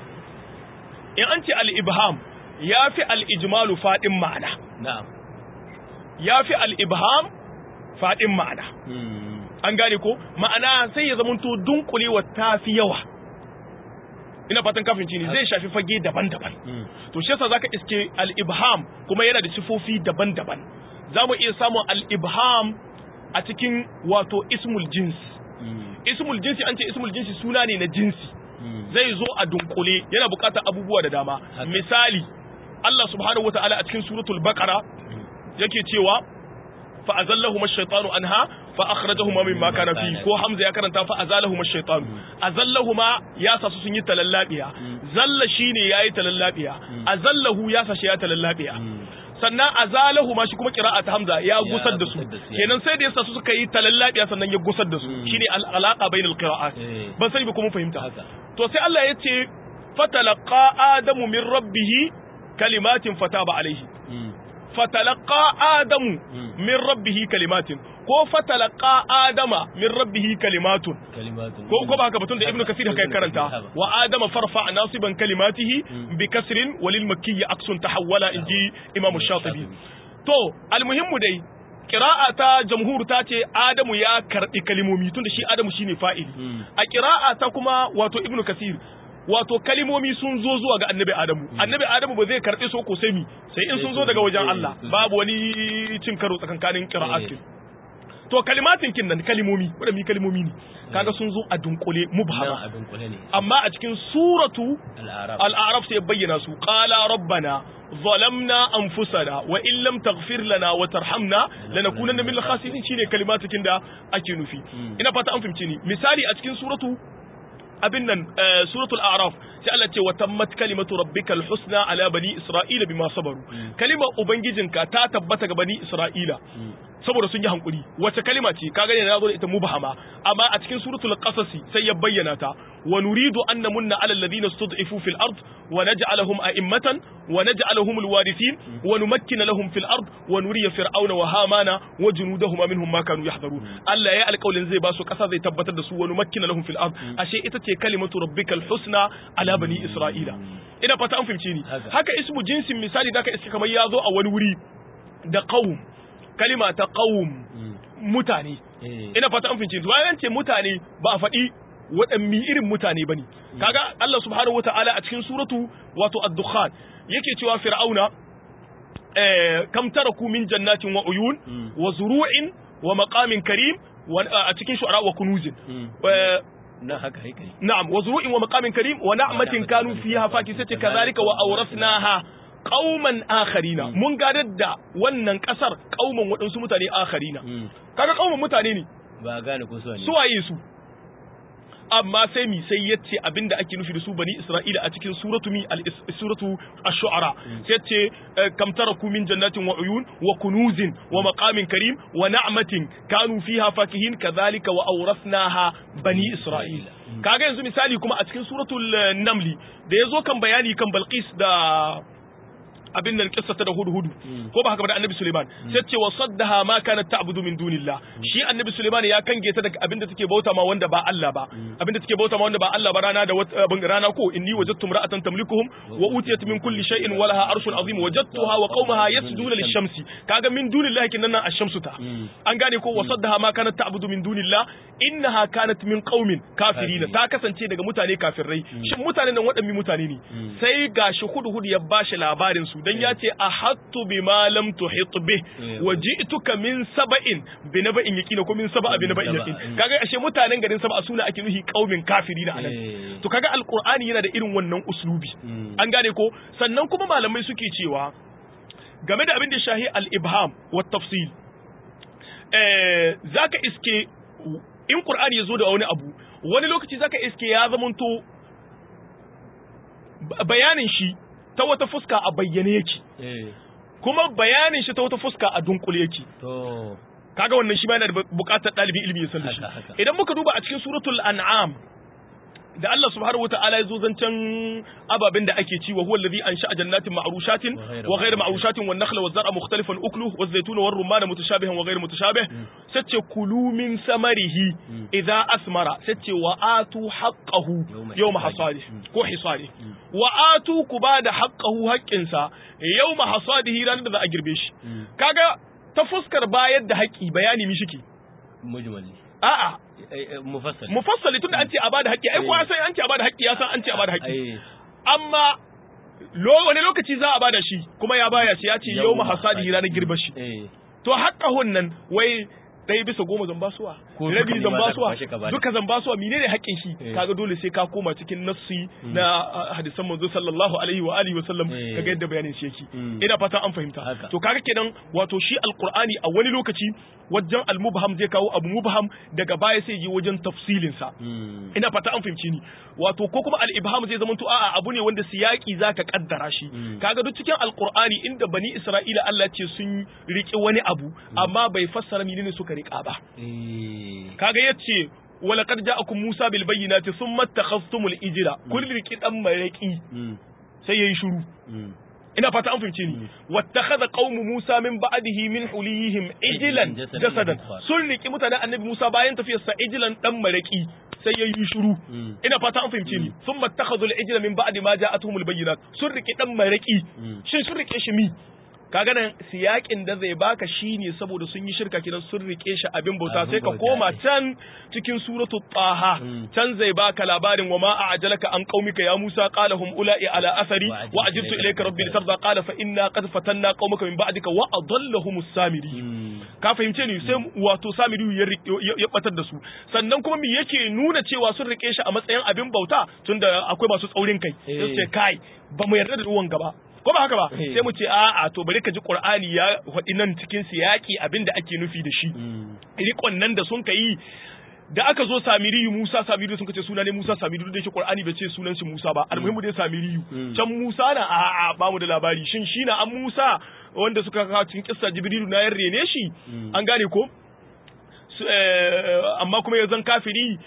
in an ce al-ibham ya fi al-ijmalu faɗin ma'ana na'am ya fi al-ibham faɗin ma'ana an gane ko ma'ana sai ya zamanto dunkulewa tafi yawa ina fatan kafin ne zai shafi fage daban-daban to shi yasa zaka iske al-ibham kuma yana da sifofi daban-daban zamu iya samun al-ibham a cikin wato ismul jins ismul jinsi an ce ismul jinsi suna ne na jinsi zai zo a dunkule yana bukatar abubuwa da dama misali Allah subhanahu wataala a cikin suratul baqara yake cewa fa azallahuma ash-shaytanu anha fa akhrajahuma mimma kana fi ko hamza ya karanta fa azalahuma ash-shaytanu azallahuma ya sa su sun yi talallabiya zalla shine yayi talallabiya azallahu ya sa shi ya talallabiya sannan azalahuma shi kuma qira'at hamza ya gusar da su kenan sai da yasa su suka yi talallabiya sannan ya gusar da su shine al-alaqa bainal qira'at ban sai ba kuma fahimta to sai Allah ya ce fatalaqa adamu min rabbih kalimatin fataba alaihi fatalaqa adamu min rabbih kalimatin ko fatalaqa adama min rabbih kalimatun ko ko ba haka batun da ibnu kasir haka karanta wa adama farfa nasiban kalimatihi bi kasrin walil makki aksun tahawwala inji imam shatibi to almuhimmu dai qira'a ta jamhur ta ce adamu ya karbi kalimomi tunda shi adamu shine fa'ili a qira'a ta kuma wato ibnu kasir wato kalimomi sun zo zuwa ga annabi adamu annabi adamu ba zai karbe su ko sai mi sai in sun zo daga wajen Allah babu wani cin karo tsakankanin qira'at to kalimatin kin nan kalimomi wanda mi kalimomi ne kaga sun zo a dunkule mubhama amma a cikin suratu al-a'raf sai bayyana su qala rabbana ظلمنا أنفسنا وإن لم تغفر لنا وترحمنا لنكونن من الخاسرين شيء كلمات كندا أكينو في إنا فتا أنفم تيني مثالي أتكين سورة أبنا آه سورة الأعراف سألت وتمت كلمة ربك الحسنى على بني إسرائيل بما صبروا كلمة أبنجزنك تاتبتك بني إسرائيل saboda sun yi hankuri wace kalima ce kaga ne na zo da ita mubhama amma a cikin suratul qasas sai ya bayyana ta wa nuridu an namunna ala alladhina stud'ifu fil ard wa naj'alahum a'immatan wa naj'alahum alwarithin wa numakkina lahum fil ard wa nuriya fir'auna wa hamana wa junudahum minhum ma kanu yahdharun Allah ya alƙawlin zai ba su ƙasa zai tabbatar da su wa numakkina lahum fil ard ashe ita ce kalimatu rabbikal husna ala bani isra'ila ina fata an fahimce ni haka ismu jinsin misali da ka iska kamar ya zo a wani wuri da qaum kalima ta qawm mutane ina fata an fince bayan ce mutane ba a faɗi waɗanne irin mutane bane kaga Allah subhanahu wataala a cikin suratu wato ad-dukhan yake cewa fir'auna eh kam taraku min jannatin wa uyun wa zuru'in wa maqamin karim wa a cikin shu'ara wa kunuzin na haka haka na'am wa zuru'in wa maqamin karim wa na'matin kanu fiha fakisati kadhalika wa awrasnaha qauman akharina mun gadar da wannan kasar kauman waɗansu mutane akharina kaga kauman mutane ne ba gane ko su ne su waye su amma sai mi sai yace abinda ake nufi da su bani Isra'ila a cikin suratu mi suratu ash-shu'ara sai yace kam taraku min jannatin wa uyun wa kunuzin wa maqamin karim wa na'matin kanu fiha fakihin kadhalika wa awrasnaha bani Isra'ila kaga yanzu misali kuma a cikin suratul namli da yazo kan bayani kan Balqis da abin nan kissata da hudu hudu ko ba haka ba da annabi Suleiman sai ce wa saddaha ma kanat ta'budu min dunillah shi annabi Suleiman ya kange ta daga abin da take bauta ma wanda ba Allah ba abin da take bauta ma wanda ba Allah ba rana da rana ko inni wajadtu imra'atan tamlikuhum wa utiyat min kulli shay'in wa laha arshun azim wajadtuha wa qaumaha yasjuduna lish-shamsi kaga min dunillah kin nan ash-shamsu ta an gane ko wa saddaha ma kanat ta'budu min dunillah innaha kanat min qaumin kafirin ta kasance daga mutane kafirai shin mutanen nan wadannan mutane ne sai gashi hudu hudu ya bashi labarin su dan ya ce ahattu bima lam tuhit bih waji'tuka min saba'in bi naba'in yaqina ko min saba'a bi naba'in yaqin kaga ashe mutanen garin saba'a suna ake nuhi qaumin kafirina anan to kaga alqur'ani yana da irin wannan uslubi an gane ko sannan kuma malamai suke cewa game da abin da shahi al-ibham wa tafsil eh zaka iske in qur'ani yazo da wani abu wani lokaci zaka iske ya zamanto bayanin shi ta wata fuska a bayyane yake kuma bayanin shi ta wata fuska a dunkule yake to kaga wannan shi ma yana da buƙatar ɗalibin ilimi ya san da shi idan muka duba a cikin suratul an'am da Allah subhanahu wataala ya zo zancen ababen da ake ci wa huwa allazi ansha'a jannatin ma'rushatin wa ghayr ma'rushatin wan nakhla waz zar'a mukhtalifan ukluhu waz zaytuna war rumman mutashabihan wa ghayr mutashabih sace kulu min samarihi idza asmara sace wa atu haqqahu yawma hasadi ko hisadi wa atu kubada haqqahu haqqinsa yawma hasadihi ran da za a girbe shi kaga ta fuskar bayar da haƙi bayani mi shike mujmali a'a mufassal mufassali tunda an ce a bada haƙƙi ai kowa sai an ce a bada haƙƙi ya san an ce a bada haƙƙi amma lo wani lokaci za a bada shi kuma ya baya shi ya ce yawma hasadi ranar girba shi to haƙƙahun nan wai ɗaya bisa goma zan basuwa rabi zan basuwa duka zan basuwa menene haƙƙin shi kaga dole sai ka koma cikin nassi na hadisan manzo sallallahu alaihi wa alihi wa sallam kaga yadda bayanin shi yake ina fata an fahimta to kaga kenan wato shi alqur'ani a wani lokaci wajen almubham zai kawo abu mubham daga baya sai yi wajen tafsilin sa ina fata an fahimci ni wato ko kuma al-ibham zai zama to a'a abu ne wanda siyaki zaka kaddara shi kaga duk cikin alqur'ani inda bani isra'ila Allah ce sun riki wani abu amma bai fassara menene suka rika ba kaga yace wala qad ja'akum Musa bil bayyinati thumma takhastumul ijra kun riki dan maraki sai yayi shiru ina fata an fahimce ni wattakhadha qaumu Musa min ba'dihi min hulihim ijlan jasadan sun riki mutanen annabi Musa bayan tafiyar sa ijlan dan maraki sai yayi shiru ina fata an fahimce ni thumma takhadhu al ijla min ba'di ma ja'atuhumul bayyinat sun riki dan maraki shin sun rike shi mi kaga nan siyakin da zai baka shine saboda sun yi shirka kidan sun rike shi abin bauta sai ka koma can cikin suratul taha can zai baka labarin wa ma a'jalaka an qaumika ya Musa qala hum ula'i ala athari wa ajirtu ilayka rabbi litarda qala fa inna qad fatanna qaumaka min ba'dika wa adallahumus samiri ka fahimce ni sai wato samiri ya batar da su sannan kuma me yake nuna cewa sun rike shi a matsayin abin bauta tunda akwai masu tsaurin kai sai kai ba mu yarda da ruwan gaba ko ba haka ba sai mu ce a'a to bari ka ji Qur'ani ya faɗi nan cikin siyaki abinda ake nufi da shi rikon nan da sun kai da aka zo Samiriyu Musa Samiriyu sun kace suna ne Musa Samiriyu da shi Qur'ani bai ce sunan shi Musa ba almuhimu dai Samiriyu can Musa na a'a ba mu da labari shin shi na an Musa wanda suka kawo cikin kissa Jibrilu na yarre ne shi an gane ko amma kuma yanzu kafiri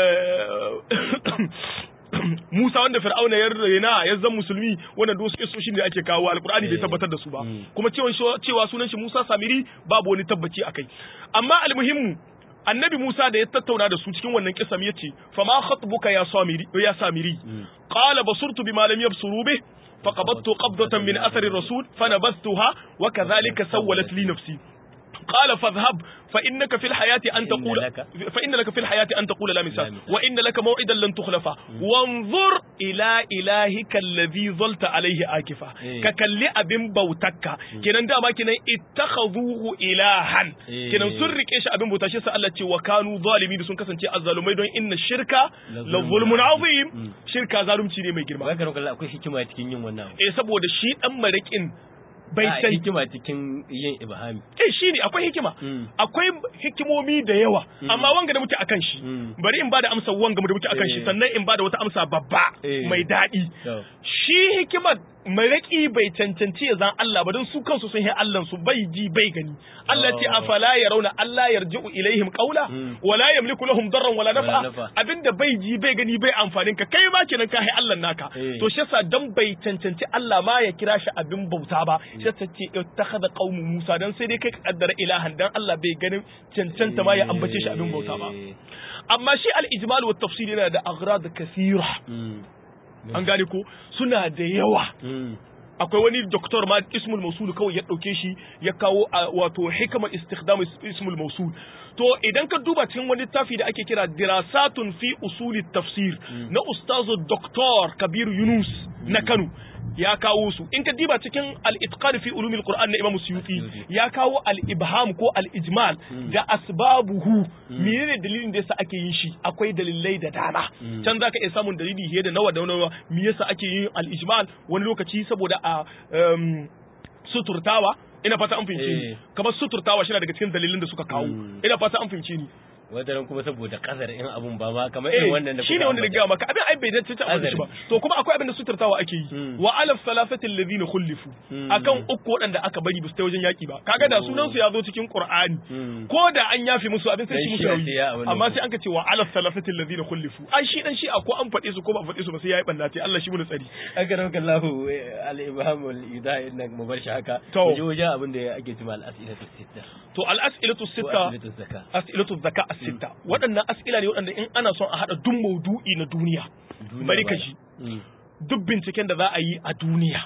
Musa wanda Fir'auna ya rena ya zan musulmi wannan duk wasu kisoshin da ake kawo alkur'ani bai tabbatar da su ba kuma cewa cewa sunan shi Musa Samiri babu wani tabbaci akai amma almuhimmu annabi Musa da ya tattauna da su cikin wannan kisam yace fama khatbuka ya samiri ya samiri qala basurtu bima lam yabsuru bih faqabattu qabdatan min athari rasul fanabathtuha wa kadhalika sawwalat li nafsi قال فاذهب فإنك في الحياة أن تقول فإن لك في الحياة أن تقول لا مساس وإن لك موعدا لن تخلفه وانظر إلى إلهك الذي ظلت عليه آكفا ككل أبن بوتك كنن داما كنن اتخذوه إلها كنن سرك إيش أبن بوتك سألتي وكانوا ظالمين سن كسنتي الظالمين دون إن الشرك لظلم عظيم شركة ظالم تشيني ما يجرم وكانوا كلا أكو حكمة cikin yin wannan eh saboda shi dan marikin bai san hikima cikin yin ibhami eh shine akwai hikima akwai hikimomi da yawa amma wanga da muke akan shi bari in bada amsa wanga da muke akan shi sannan in bada wata amsa babba mai dadi shi hikimar maraki bai cancanci ya zan Allah ba don su kansu sun yi Allah su bai ji bai gani Allah ce afala yarawna Allah yarji'u ilaihim qawla wala yamliku lahum darran wala nafa abinda bai ji bai gani bai amfanin ka kai ma kenan ka yi Allah naka to shi yasa dan bai cancanci Allah ma ya kira shi abin bauta ba shi yasa ce ittakhadha qaumu Musa dan sai dai kai ka kaddara ilahan dan Allah bai ganin cancanta ma ya ambace shi abin bauta ba amma shi al-ijmal wa tafsir yana da aghrad kathira an gane ko suna da yawa akwai wani doktor ma ismul mausul kawai ya dauke shi ya kawo wato hikama istikhdam ismul mausul to idan ka duba cikin wani littafi da ake kira dirasatun fi usuli tafsir na ustazu doktor Kabir Yunus na Kano ya kawo su in ka diba cikin al-itqan fi ulumil qur'an na Imam Suyuti ya kawo al-ibham ko al-ijmal da asbabuhu menene dalilin da yasa ake yin shi akwai dalilai da dama can zaka iya samun dalili fiye da nawa da nawa me yasa ake yin al-ijmal wani lokaci saboda a suturtawa ina fata an fahimce ni kamar suturtawa shi daga cikin dalilin da suka kawo ina fata an fahimce ni wadaran kuma saboda kasar in abun ba ma kamar irin wannan da shine wanda da ga maka abin ai bai dace ta abin shi ba to kuma akwai abin da suturtawa ake yi wa alaf salafati alladhina khulifu akan uku wadanda aka bari ba su ta wajen yaki ba kaga da sunan su ya zo cikin qur'ani ko da an yafi musu abin sai shi musu nauyi amma sai an ka ce wa alaf salafati alladhina khulifu ai shi dan shi a ko an fade su ko ba fade su ba sai yayi banna ce Allah shi mu tsari agaraka Allahu al-ibham wal-idah innak mubarshi haka je wajen abin da ake cewa al-as'ilatu sitta to al-as'ilatu sitta as'ilatu zakka sitta waɗannan as'ila ne waɗanda in ana son a haɗa duk maudu'i na duniya bari ka ji duk binciken da za a yi a duniya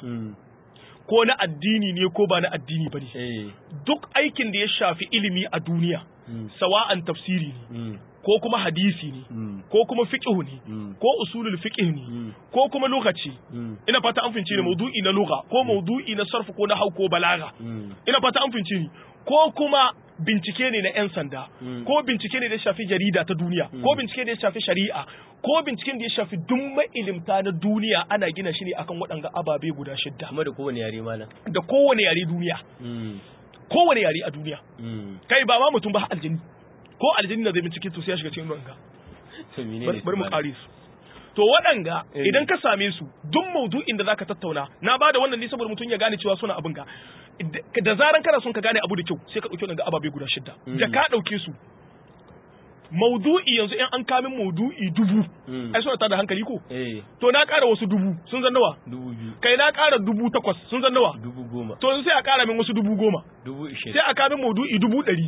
ko na addini ne ko ba na addini ba ne duk aikin da ya shafi ilimi a duniya sawa'an tafsiri ne ko kuma hadisi ne ko kuma fiqh ne ko usulul fiqh ne ko kuma lokaci ina fata an fince ne maudu'i na lugha ko maudu'i na sarf ko na hau ko balaga ina fata an fince ni ko kuma bincike ne na yan sanda ko bincike ne da ya shafi jarida ta duniya ko bincike da ya shafi shari'a ko binciken da ya shafi duk mailimta na duniya ana gina shi ne akan waɗanga ababe guda shidda kuma da kowane yare malam da kowane yare duniya kowane yare a duniya kai ba ma mutum ba aljini ko aljini na zai bincike to sai ya shiga cikin ruwanka bari mu kare su to waɗanga idan ka same su duk maudu'in da zaka tattauna na bada wannan ne saboda mutum ya gane cewa suna abin ga da zaran kana son ka gane abu da kyau sai ka dauki wannan ababe guda shidda da ka dauke su maudu'i yanzu in an kamin maudu'i dubu ai suna tada hankali ko to na ƙara wasu dubu sun zan nawa dubu biyu kai na ƙara dubu takwas sun zan nawa dubu goma to yanzu sai a ƙara min wasu dubu goma dubu ishirin sai a kamin maudu'i dubu ɗari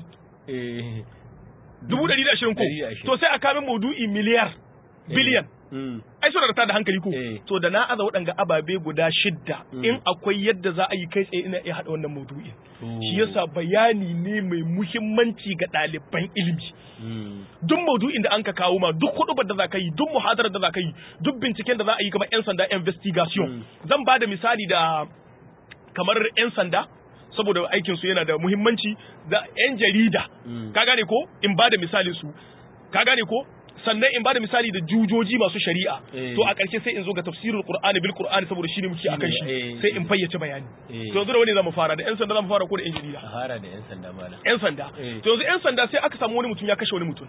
dubu ɗari da ashirin ko to sai a kamin maudu'i miliyar biliyan ai suna da tada hankali ko to da na aza waɗanga ababe guda shidda in akwai yadda za a yi kai tsaye ina iya haɗa wannan maudu'in shi yasa bayani ne mai muhimmanci ga ɗaliban ilimi duk maudu'in da an ka kawo ma duk hudubar da za ka yi duk muhadarar da za ka yi duk binciken da za a yi kamar yan sanda investigation zan ba da misali da kamar yan sanda saboda aikin su yana da muhimmanci da yan jarida ka gane ko in ba da misali su ka gane ko sannan in bada misali da jujoji masu shari'a to a ƙarshe sai in zo ga tafsirul qur'ani bil qur'ani saboda shi ne muke akan shi sai in fayyace bayani to yanzu da wani zamu fara da yan sanda zamu fara ko da yan jarida fara da yan sanda malam yan sanda to yanzu yan sanda sai aka samu wani mutum ya kashe wani mutum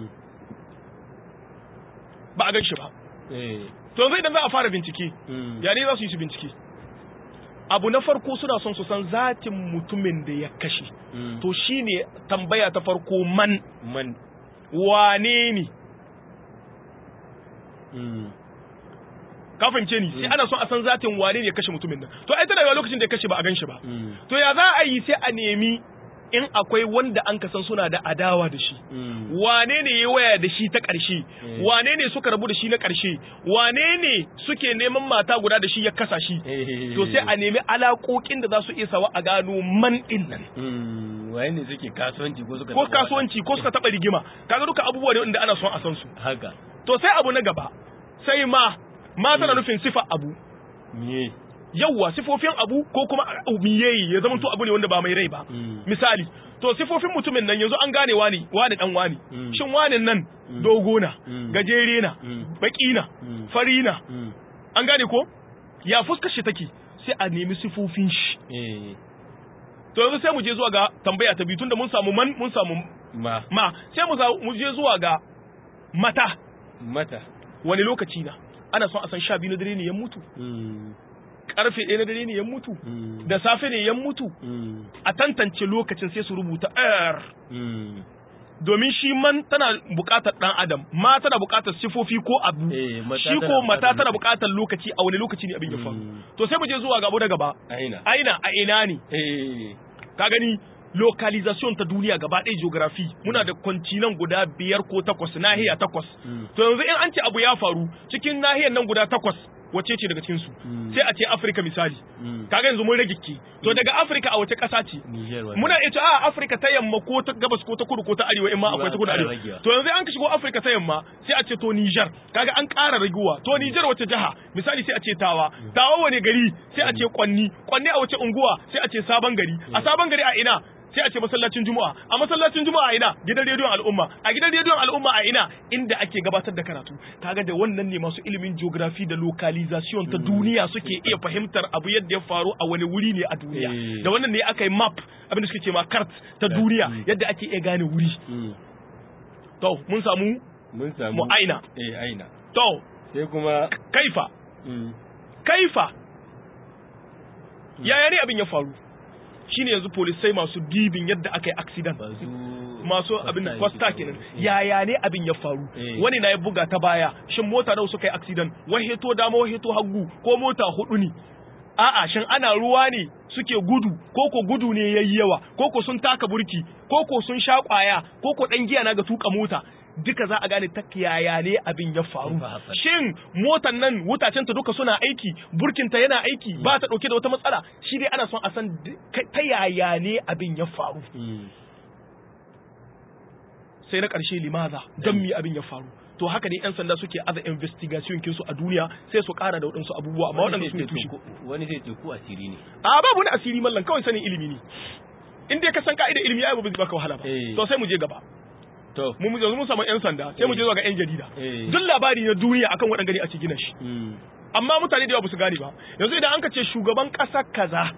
ba a gan shi ba to yanzu idan za a fara bincike ya ne za su yi su bincike abu na farko suna son su san zatin mutumin da ya kashe to shine tambaya ta farko man man wane ne ka fahimce ni sai ana son a san zatin wane ne ya kashe mutumin nan to ai tana yawa lokacin da ya kashe ba a gan shi ba to ya za a yi sai a nemi in akwai wanda an kasan suna da adawa da shi wane ne ya waya da shi ta ƙarshe wane ne suka rabu da shi na ƙarshe wane ne suke neman mata guda da shi ya kasa shi to sai a nemi alaƙoƙin da za su iya sawa a gano man ɗin nan wane ne suke kasuwanci ko suka ko kasuwanci ko suka taɓa rigima kaga duka abubuwa ne wanda ana son a san su haka to sai abu na gaba sai ma ma tana nufin sifa abu me yawwa sifofin abu ko kuma miyeyi ya zama to abu ne wanda ba mai rai ba misali to sifofin mutumin nan yanzu an gane wani wani dan wani shin wani nan dogo na gajere na baki na fari na an gane ko ya fuskar shi take sai a nemi sifofin shi to yanzu sai mu je zuwa ga tambaya ta biyu tunda mun samu man mun samu ma ma sai mu je zuwa ga mata mata wani lokaci na ana son a san sha biyu na dare ne ya mutu karfe ɗaya na dare ne ya mutu da safe ne ya mutu a tantance lokacin sai su rubuta er domin shi man tana buƙatar ɗan adam ma tana buƙatar sifofi ko abu shi ko mata tana buƙatar lokaci a wani lokaci ne abin ya faru to sai mu je zuwa gaba da gaba aina aina a ina ne ka gani localization ta duniya gaba ɗaya geography muna da continent guda biyar ko takwas nahiya takwas to yanzu in an ce abu ya faru cikin nahiyar nan guda takwas wace ce daga cikin su sai a ce Africa misali kaga yanzu mun rage ki to daga Africa a wace ƙasa ce muna iya ce a Africa ta yamma ko ta gabas ko ta kudu ko ta arewa in ma akwai ta kudu arewa to yanzu an ka shigo Africa ta yamma sai a ce to Niger kaga an ƙara raguwa to Niger wace jiha misali sai a ce Tawa Tawa wane gari sai a ce Kwanni Kwanni a wace unguwa sai a ce Sabon Gari a Sabon Gari a ina sai a ce masallacin juma'a a masallacin juma'a a ina gidan rediyon al'umma a gidan rediyon al'umma a ina inda ake gabatar da karatu kaga da wannan ne masu ilimin geography da localization ta duniya suke iya fahimtar abu yadda ya faru a wani wuri ne a duniya da wannan ne aka yi map abin da suke ce ma cart ta duniya yadda ake iya gane wuri to mun samu mun samu mu aina eh aina to sai kuma kaifa kaifa yaya ne abin ya faru shine yanzu polisai masu dibin yadda aka yi accident masu abin da kwasta kenan yaya ne abin ya faru wani na ya buga ta baya shin mota nawa suka yi accident waheto dama waheto hagu ko mota hudu ne a'a shin ana ruwa ne suke gudu ko ko gudu ne yayi yawa ko ko sun taka burki ko ko sun sha kwaya ko ko dan giya na ga tuka mota duka za a gane ta yaya ne abin ya faru shin motan nan wutacen ta duka suna aiki burkinta yana aiki ba ta dauke da wata matsala shi dai ana son a san ta yaya ne abin ya faru sai na ƙarshe limaza don mi abin ya faru to haka ne yan sanda suke aza investigation kinsu a duniya sai su ƙara da waɗansu abubuwa amma waɗanda sun tushe wani zai ce ku asiri ne a babu wani asiri mallan kawai sanin ilimi ne in dai ka san ka'idar ilimi ai ba zai baka wahala ba to sai mu je gaba to mu yanzu mun samu yan sanda sai mu je zuwa ga yan jarida duk labari na duniya akan waɗanda gari a cikin shi amma mutane da yawa ba su gane ba yanzu idan an ka ce shugaban ƙasa kaza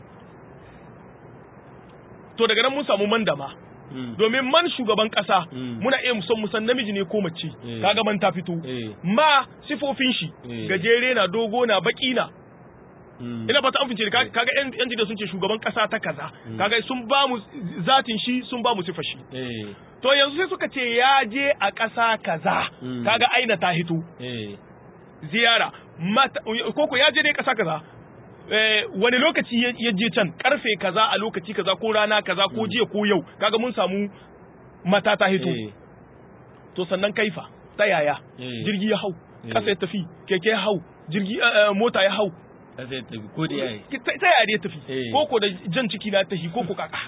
to daga nan mun samu mandama domin man shugaban kasa muna iya musan musan namiji ne ko mace kaga man ta fito ma sifofin shi gajere na dogo na baki na ina fata an fice kaga yan yan jida sun ce shugaban kasa ta kaza kaga sun ba mu zatin shi sun ba mu sifar shi to yanzu sai suka ce ya je a kasa kaza kaga aina ta hito ziyara koko ya je ne kasa kaza wani lokaci ya je can karfe kaza a lokaci kaza ko rana kaza ko jiya ko yau kaga mun samu mata ta hito to sannan kaifa ta yaya jirgi ya hau kasa ya tafi keke ya hau jirgi mota ya hau kasa ya tafi ko da yayi ta yaya ya tafi ko ko da jan ciki na tafi ko ko kaka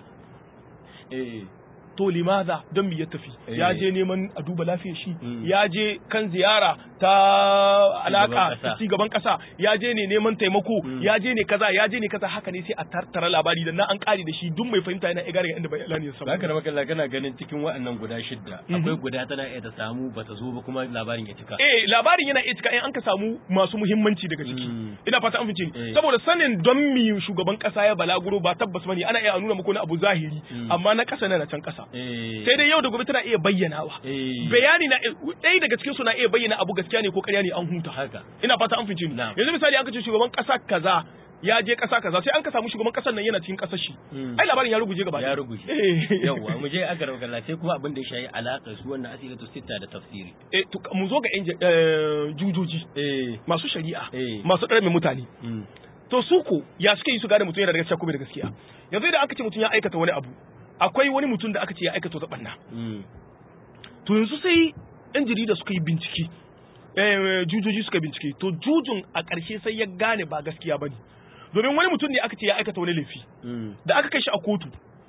to limaza don me ya tafi ya je neman a duba lafiyar shi ya je kan ziyara ta alaka ta gaban kasa ya je ne neman taimako ya je ne kaza ya je ne kaza haka ne sai a tartara labari da na an kare da shi duk mai fahimta yana iya gane inda bayani ya samu haka da makalla kana ganin cikin waɗannan guda shidda akwai guda tana iya ta samu bata zo ba kuma labarin ya cika eh labarin yana iya cika in an ka samu masu muhimmanci daga ciki ina fata an fice saboda sanin don mi shugaban kasa ya balaguro ba tabbas bane ana iya nuna muku na abu zahiri amma na kasa na can kasa sai dai yau da gobe tana iya bayyanawa bayani na ɗaya daga cikin su na iya bayyana abu gaskiya ne ko ƙarya ne an huta haka ina fata an fice ni yanzu misali an kace shugaban ƙasa kaza ya je ƙasa kaza sai an ka samu shugaban ƙasar nan yana cikin ƙasar shi ai labarin ya ruguje gaba ya ruguje yawa mu je aka rawa sai kuma abin da ya shayi alaƙar su wannan asilatu sitta da tafsiri eh to mu zo ga yan jujoji masu shari'a masu ɗarme mutane to su ko ya suke yi su gane mutum yana da gaskiya ko bai da gaskiya yanzu idan aka ce mutum ya aikata wani abu akwai wani mutum da aka ce ya aikata wata ɓanna to yanzu sai yan jarida suka yi bincike jujoji suka bincike to jujun a ƙarshe sai ya gane ba gaskiya bane domin wani mutum ne aka ce ya aikata wani laifi da aka kai shi a kotu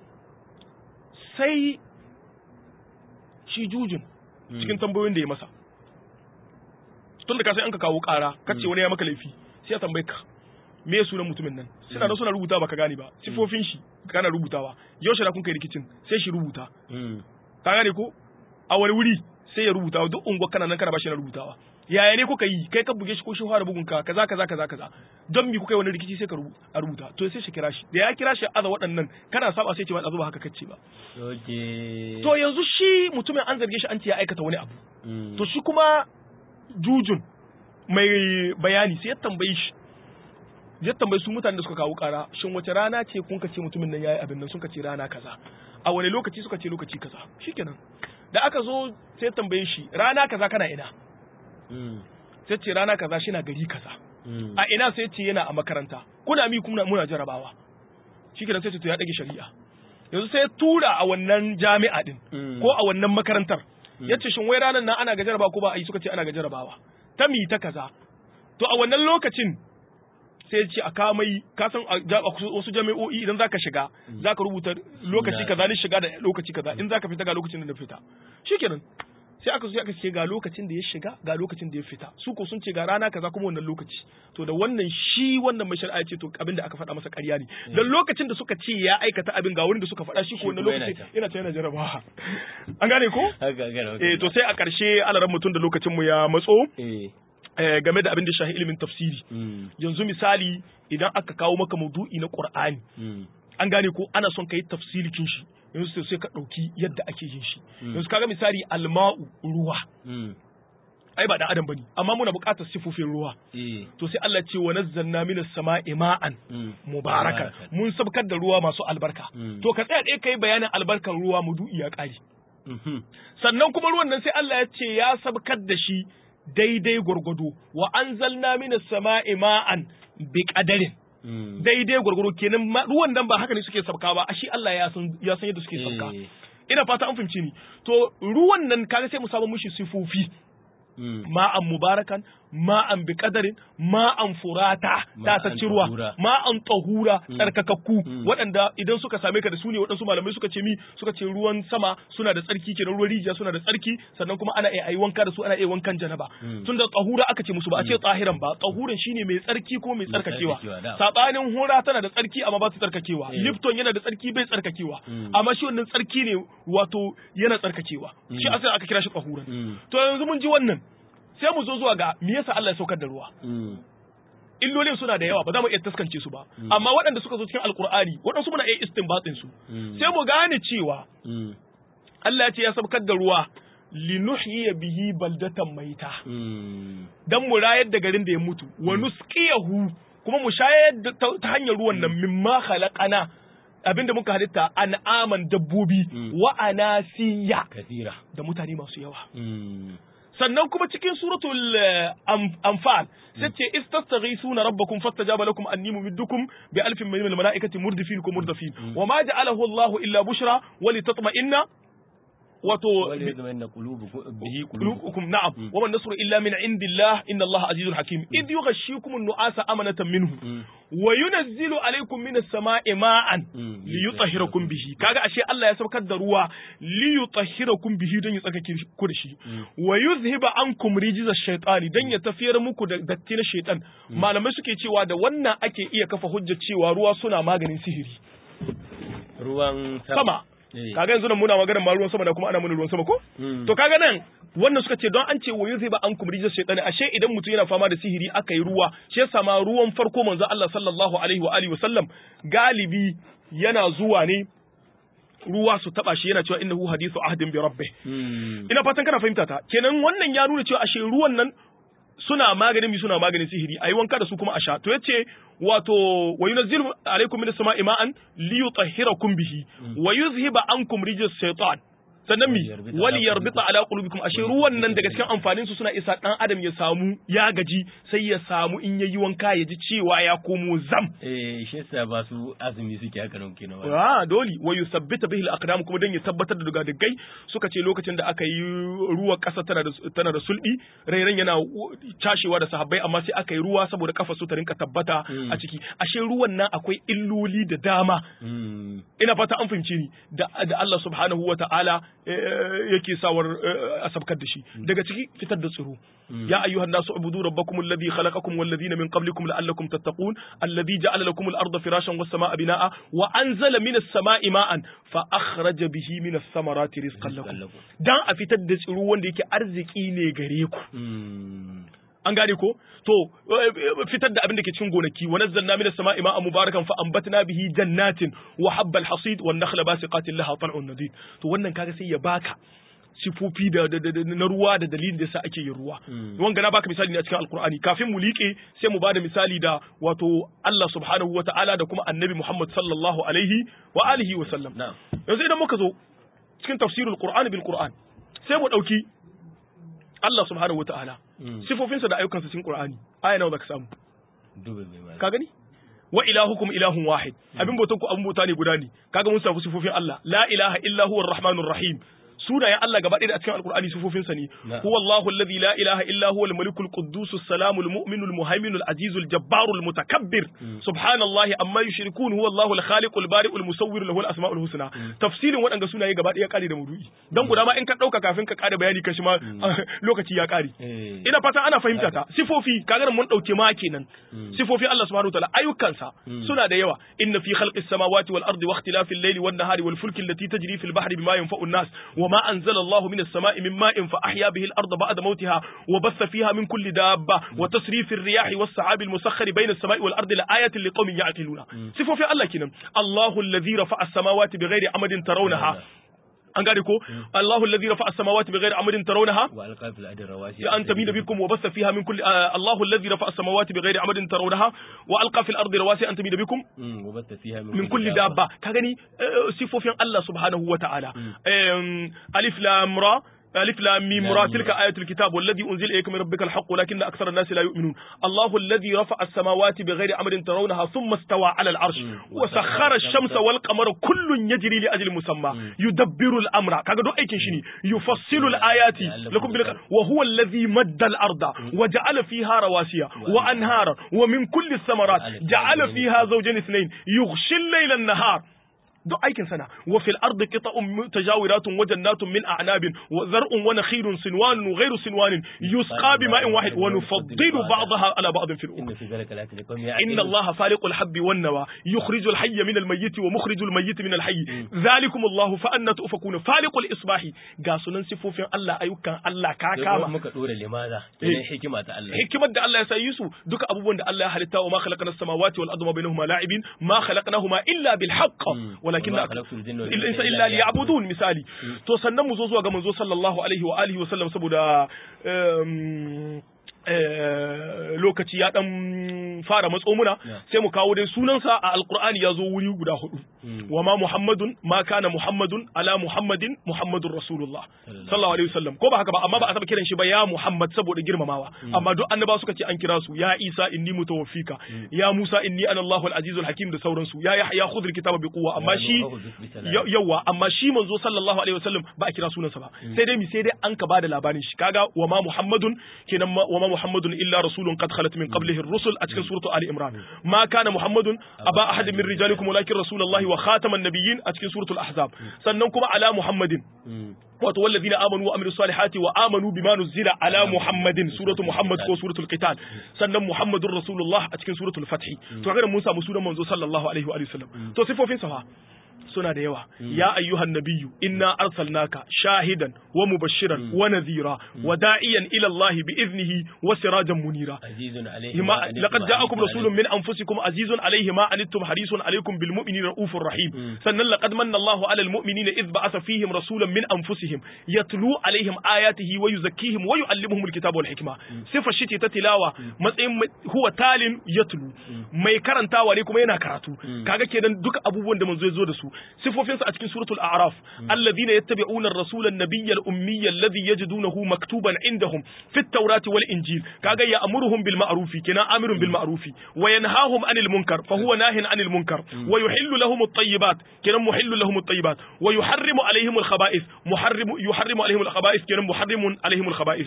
sai shi jujun cikin tambayoyin da ya masa tun da ka sai an ka kawo ƙara kace wani ya maka laifi sai ya tambaye ka me sunan mutumin nan suna da suna rubuta baka gane ba sifofin shi kana rubutawa yau shi da kun kai rikicin sai shi rubuta ka gane ko a wani wuri sai ya rubuta duk unguwar kana nan kana bashi na rubutawa yaya ne kuka yi kai ka buge shi ko shi fara bugun ka kaza kaza kaza kaza don me kuka yi wani rikici sai ka rubuta to sai shi kira shi da ya kira shi aza waɗannan kana saba sai ce ba ba haka kace ba to yanzu shi mutumin an zarge shi an ce ya aikata wani abu to shi kuma jujun mai bayani sai ya tambaye shi ya tambayi su mutanen da suka kawo kara shin wace rana ce kun ka ce mutumin nan yayi abin nan sun ka ce rana kaza a wani lokaci suka ce lokaci kaza shikenan da aka zo sai tambaye shi rana kaza kana ina sai ce rana kaza shi na gari kaza a ina sai ce yana a makaranta kuna mi kuma muna jarabawa shikenan sai ce to ya dage shari'a yanzu sai tura a wannan jami'a din ko a wannan makarantar yace shin wai ranan nan ana ga jarabawa ko ba a yi suka ce ana ga jarabawa ta mi ta kaza to a wannan lokacin sai ce a kamai ka san wasu jami'o'i idan zaka shiga zaka rubuta lokaci kaza ne shiga da lokaci kaza in zaka fita ga lokacin da na fita shikenan sai aka zo aka ce ga lokacin da ya shiga ga lokacin da ya fita su ko sun ce ga rana kaza kuma wannan lokaci to da wannan shi wannan mai shari'a ce to abin da aka faɗa masa ƙarya ne dan lokacin da suka ce ya aikata abin ga wurin da suka faɗa shi ko wannan lokaci yana ta yana jarabawa an gane ko eh to sai a ƙarshe alaran mutum da lokacin mu ya matso game da abin da shahi ilimin tafsiri yanzu misali idan aka kawo maka maudu'i na Qur'ani an gane ko ana son kai tafsirikin shi yanzu sai ka dauki yadda ake yin shi yanzu kaga misali alma'u ruwa ai ba da adam bane amma muna buƙatar sifofin ruwa to sai Allah ce wa nazzalna minas sama'i ma'an mubarakan mun sabkar da ruwa masu albarka to ka tsaya dai kai bayanin albarkan ruwa maudu'i ya kare sannan kuma ruwan nan sai Allah ya ce ya sabkar da shi daidai gwargwado wa anzalna minas sama'i ma'an bi qadarin daidai gwargwado kenan ruwan nan ba haka ne suke sabka ba shi Allah ya san ya san yadda suke sabka ina fata an fahimce ni to ruwan nan kaga sai mu samu mushi sifofi ma'an mubarakan ma'an bi qadarin ma'an furata ta ta ruwa ma'an tahura tsarkakakku waɗanda idan suka same ka da su ne waɗansu malamai suka ce mi suka ce ruwan sama suna da tsarki kenan ruwan rijiya suna da tsarki sannan kuma ana iya ayi wanka da su ana iya wankan janaba tunda tahura aka ce musu ba a ce tsahiran ba tahuran shine mai tsarki ko mai tsarkakewa sabanin hura tana da tsarki amma ba su tsarkakewa lifton yana da tsarki bai tsarkakewa amma shi wannan tsarki ne wato yana tsarkakewa shi asali aka kira shi tahuran to yanzu mun ji wannan sai mu zo zuwa ga me yasa Allah ya saukar da ruwa illolin suna da yawa ba za mu iya taskance su ba amma waɗanda suka zo cikin alkur'ani waɗansu muna iya istinbatin su sai mu gane cewa Allah ya ce ya saukar da ruwa linuhyiya bihi baldatan maita dan mu rayar da garin da ya mutu wa nusqiyahu kuma mu shayar ta hanyar ruwan nan mimma khalaqana abinda muka halitta an'aman dabbobi wa anasiya kathira da mutane masu yawa sannan kuma cikin suratul anfal sai ce istastaghisuna rabbakum fastajaba lakum anni mumiddukum bi alfin min al malaikati murdifin kum murdifin wa ma ja'alahu Allahu illa bushra wa litatma'inna wato bihi qulubukum na'am wa man nasru illa min indillah inna Allaha azizul hakim id yughashshikum an-nu'asa amanatan minhu wa yunazzilu alaykum minas sama'i ma'an liyutahhirakum bihi kaga ashe Allah ya saukar da ruwa liyutahhirakum bihi don ya tsakake ku da shi wa yuzhiba ankum rijza ash-shaytani dan ya tafiyar muku da datti na shaytan malamai suke cewa da wannan ake iya kafa hujjar cewa ruwa suna maganin sihiri ruwan sama kaga yanzu nan muna maganar ma ruwan sama da kuma ana mana ruwan sama ko to kaga nan wannan suka ce don an ce wayu zai ba an kumri jisa shaytani ashe idan mutum yana fama da sihiri aka yi ruwa shi yasa ma ruwan farko manzo Allah sallallahu alaihi wa alihi wasallam galibi yana zuwa ne ruwa su taba shi yana cewa innahu hadithu ahdin bi rabbih ina fatan kana fahimta ta kenan wannan ya nuna cewa ashe ruwan nan suna maganin mi suna maganin sihiri ayi wanka da su kuma a sha to yace wato wa yunzilu alaikum minas sama'i ma'an liyutahhirakum bihi wa yuzhiba ankum rijis shaytan sannan mi wali yarbita ala qulubikum ashe ruwan nan daga cikin amfanin su suna isa dan adam ya samu ya gaji sai ya samu in yayi wanka ya ji cewa ya komo zam eh shi yasa ba su azumi suke haka nan kenan ah doli wa yusabbita bihi al-aqdam kuma dan ya tabbatar da duga dugai suka ce lokacin da aka yi ruwa kasa tana da tana da sulbi rairan yana cashewa da sahabbai amma sai aka yi ruwa saboda kafa su ta rinka tabbata a ciki ashe ruwan nan akwai illoli da dama ina fata an fahimci ni da Allah subhanahu wa ta'ala yake sawar a sabkar da shi daga ciki fitar da tsiro ya ayyuhan nasu ubudu rabbakum alladhi khalaqakum wal ladina min qablikum la'allakum tattaqun alladhi ja'ala lakum al-ardha firashan was samaa binaa wa anzala minas samaa'i ma'an fa akhraja bihi minas samarati rizqan lakum dan a fitar da tsiro wanda yake arziki ne gare ku an gane ko to fitar da abin da ke cikin gonaki wa nazzalna minas sama'i ma'an mubarakan fa anbatna bihi jannatin wa habbal hasid wan nakhla basiqatin laha tal'un nadid to wannan kaga sai ya baka sifofi da na ruwa da dalilin da yasa ake yin ruwa wanga na baka misali ne a cikin alqur'ani kafin mu liƙe sai mu bada misali da wato Allah subhanahu wata'ala da kuma annabi Muhammad sallallahu alaihi wa alihi wa sallam yanzu idan muka zo cikin tafsirul qur'ani bil qur'an sai mu dauki Allah subhanahu wa ta'ala sifofinsa da ayyukansa cikin Qur'ani aya nawa zaka samu ka gani wa ilahukum ilahun wahid abin bautan ku abin bauta ne guda ne kaga mun samu sifofin Allah la ilaha illa huwa arrahmanur rahim sunayen Allah gaba ɗaya a cikin alkur'ani sifofinsa ne huwa Allahu alladhi la ilaha illa huwa al-malikul quddus as-salamul mu'minul muhaiminul azizul jabbarul mutakabbir subhanallahi amma yushrikun huwa Allahu al-khaliqul bari'ul musawwir lahu al-asma'ul husna tafsirin waɗanga sunaye gaba ɗaya kare da maudu'i dan guda ma in ka dauka kafin ka kare bayani kan shi ma lokaci ya kare ina fata ana fahimta ta sifofi kaga mun dauke ma kenan sifofi Allah subhanahu wa ta'ala ayyukansa suna da yawa inna fi khalqis samawati wal ardi wa ikhtilafil layli wan nahari wal fulki allati tajri fil bahri bima yanfa'u an-nas وما أنزل الله من السماء من ماء فأحيا به الأرض بعد موتها وبث فيها من كل دابة وتصريف الرياح والسحاب المسخر بين السماء والأرض لآية لقوم يعقلون صفوا في الله كنا الله الذي رفع السماوات بغير عمد ترونها an gane ko Allahu alladhi rafa'a as-samawati bighairi amadin tarawnaha wa alqa fil ardi rawasiya an tamida bikum wa bassa fiha min kulli Allahu alladhi rafa'a as-samawati bighairi amadin tarawnaha wa alqa fil ardi rawasiya an tamida bikum wa bassa fiha min kulli dabba ka gani sifofin Allah subhanahu wa ta'ala alif lam ra ألف لام ميم را تلك آية الكتاب والذي أنزل إليك من ربك الحق ولكن أكثر الناس لا يؤمنون الله الذي رفع السماوات بغير أمر ترونها ثم استوى على العرش وسخر الشمس والقمر كل يجري لأجل مسمى يدبر الأمر كذا دو أيكن شني يفصل الآيات لكم بالك وهو الذي مد الأرض وجعل فيها رواسي وأنهارا ومن كل الثمرات جعل فيها زوجين اثنين يغشي الليل النهار دو aikin sana wa fil ardi qita'un mutajawiratun wa jannatun min a'nabin wa zar'un wa nakhilun sinwanun wa ghayru sinwanin yusqa bima'in wahid wa nufaddilu ba'daha ala ba'din fil ukhra inna allaha faliqul habbi wan nawa yukhrijul hayya min al mayyit wa mukhrijul mayyit min al hayy dhalikum allahu fa anna tufakuna faliqul isbahi ga sunan sifofin Allah ayyukan Allah ka kama muka dora limaza kenan hikima ta Allah hikimar da Allah ya sayi su duka abubuwan da Allah ya halitta wa ma khalaqna as-samawati wal arda ma bainahuma la'ibin ma khalaqnahuma illa bil haqq walakin insa illa liya'budun misali to sannan mu zo zuwa ga manzo sallallahu alaihi wa alihi wa sallam saboda lokaci ya dan fara matso muna sai mu kawo dai sunansa a alqur'ani ya zo wuri guda hudu wa ma muhammadun ma kana muhammadun ala muhammadin muhammadur rasulullah sallallahu alaihi wasallam ko ba haka ba amma ba a saba kiran shi ba ya muhammad saboda girmamawa amma duk annaba suka ce an kira su ya isa inni mutawaffika ya musa inni ana allahul azizul hakim da sauransu ya yahya khudh kitaba bi quwwa amma shi yawa amma shi manzo sallallahu alaihi wasallam ba a kira sunansa ba sai dai mi sai dai an ka bada labarin shi kaga wa ma muhammadun kenan wa ma muhammadun illa rasulun qad khalat min qablihi ar-rusul a cikin suratu ali imran ma kana muhammadun aba ahadin min rijalikum walakin rasulullahi wa khataman nabiyyin a cikin suratul ahzab sannan kuma ala muhammadin wato walladhina amanu wa amilus salihati wa amanu bima nuzila ala muhammadin suratu muhammad ko suratul qital sannan muhammadur rasulullah a cikin suratul fath to kaga mun samu sunan manzo sallallahu alaihi wa sallam to sifofin sa suna da yawa ya ayyuhan nabiyyu inna arsalnaka shahidan wa mubashiran wa nadhira wa da'iyan ila Allah bi idnihi wa sirajan munira azizun alayhi laqad ja'akum rasulun min anfusikum azizun alayhi ma anittum harisun alaykum bil mu'minina raufur rahim sannan laqad manna Allahu 'alal mu'minina idh ba'atha fihim rasulan min anfusihim yatlu alayhim ayatihi wa yuzakkihim wa yu'allimuhum al-kitaba wal hikma sifa shi ta tilawa matsayin huwa talin yatlu mai karantawa ne kuma yana karatu kaga kenan duka abubuwan da manzo ya zo da su sifofinsa a cikin suratul a'raf alladhina yattabi'una ar-rasula an-nabiyya al-ummiyya alladhi yajidunahu maktuban indahum fit tawrati wal injil kaga ya'muruhum bil ma'rufi kina amirun bil ma'rufi wa yanhahum 'anil munkar fa huwa nahin 'anil munkar wa yuhillu lahum at-tayyibat kina muhillu lahum at-tayyibat wa yuharrimu 'alayhim al-khaba'ith muharrimu yuharrimu 'alayhim al-khaba'ith kina muharrimun 'alayhim al-khaba'ith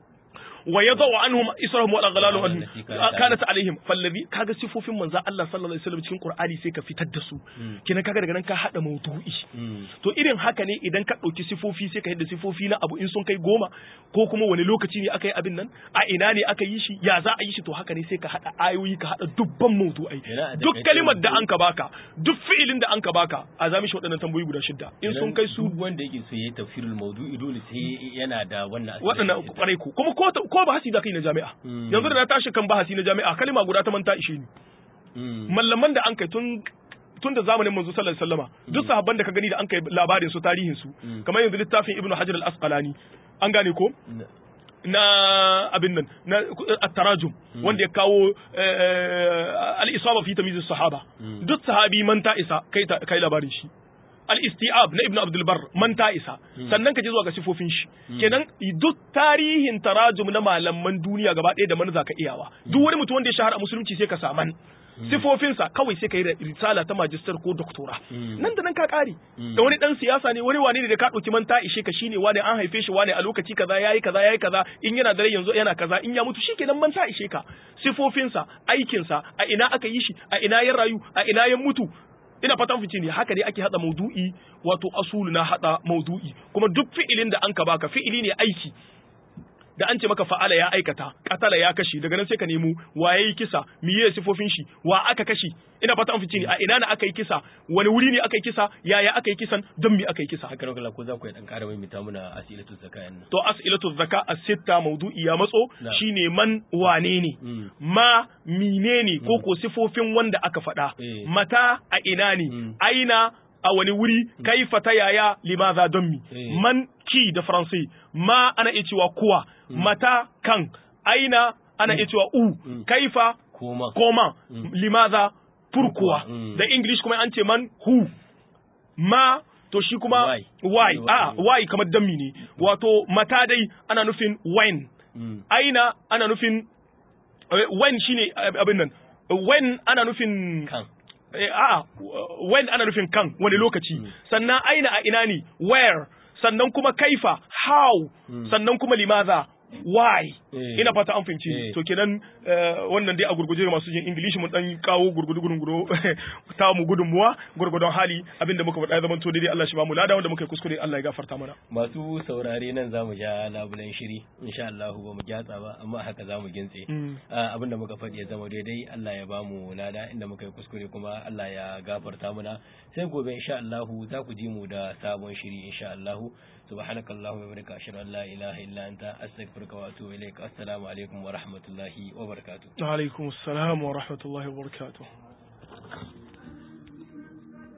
ويضع عنهم إسرهم والأغلال كانت عليهم فالذي كاغا صفوفين منزا الله صلى الله عليه وسلم cikin Qur'ani sai ka fitar da su kina kaga daga nan ka hada maudu'i to irin haka ne idan ka dauki sifofi sai ka hada sifofi na abu in sun kai goma ko kuma wani lokaci ne aka yi abin nan a ina ne aka yi shi ya za a yi shi to haka ne sai ka hada ayoyi ka hada dubban maudu'ai duk kalimar da an ka baka duk fi'ilin da an ka baka a zami shi waɗannan tambayoyi guda shidda in sun kai su wanda yake so yayi tafsirul maudu'i dole sai yana da wannan waɗannan kwarai ku kuma ko ko bahasi da kai na jami'a yanzu da na tashi kan bahasi na jami'a kalma guda ta manta ishe ni mallaman da an kai tun tun da zamanin manzo sallallahu alaihi wasallama duk sahabban da ka gani da an kai labarin su tarihin su kamar yanzu littafin ibnu hajar al-asqalani an gane ko na abin nan na at-tarajum wanda ya kawo al-isaba fi tamyiz as-sahaba duk sahabi manta isa kai kai labarin shi al-isti'ab na ibn abdul bar man ta isa sannan ka je zuwa ga sifofin shi kenan duk tarihin tarajum na malaman duniya gaba ɗaya da man zaka iyawa duk wani mutum wanda ya shahara a musulunci sai ka saman sifofinsa kawai sai ka yi risala ta majistar ko doktora nan da nan ka kare da wani dan siyasa ne wani wane ne da ka dauki man ta ishe ka shine wane an haife shi wane a lokaci kaza yayi kaza yayi kaza in yana da rai yanzu yana kaza in ya mutu shikenan man ta ishe ka sifofinsa aikinsa a ina aka yi shi a ina ya rayu a ina ya mutu ina fatan fice ne haka ne ake hada maudu'i wato asulu na hada maudu'i kuma duk fi'ilin da an ka baka fi'ili ne aiki da an ce maka fa'ala ya aikata katala ya kashi daga nan sai ka nemo waye yi kisa miye sifofin shi wa aka kashi ina fata an fice ne a ina ne aka yi kisa wani wuri ne aka yi kisa yaya aka yi kisan don me aka yi kisa haka ne ko za ku dan ƙara mai mita muna asilatu zakka nan to asilatu zakka as-sitta mawdu'i ya matso shine man wane ne ma menene ko ko sifofin wanda aka faɗa mata a ina ne aina a wani wuri kaifa ta yaya limaza don mi man ki da faransai ma ana iya cewa kuwa mata kan aina ana iya cewa u kaifa koma limaza pourquoi da english kuma an ce man who ma to shi kuma Why. why a why kamar dammi ne wato mata dai ana nufin when Mm. aina ana nufin eh, when shine abin nan when ana nufin Kan. Eh, a'a when ana nufin kan wani lokaci sannan aina a ina ne where sannan kuma kaifa how sannan kuma limaza why Eh. ina fata an fahimci Eh. to kenan eh, wannan dai a gurguje masu jin English mun dan kawo gurgudu gurgudu ta mu gudunmuwa gurgudun hali abinda muka faɗa zaman to daidai Allah shi ba mu lada wanda muka yi kuskure Allah ya gafarta mana Masu saurare nan za mu ja labulen shiri insha Allah ba mu gyatsa ba amma haka za mu gintse Mm. Ah, abinda muka faɗi ya zama daidai Allah ya ba mu lada inda muka yi kuskure kuma Allah ya gafarta mana sai gobe insha Allah za ku ji mu da sabon shiri insha Allah subhanakallahumma wa bihamdika ashhadu an la ilaha illa anta astaghfiruka wa atubu ilaik assalamu alaikum wa rahmatullahi wa barakatuh alaikum assalam wa rahmatullahi wa barakatuh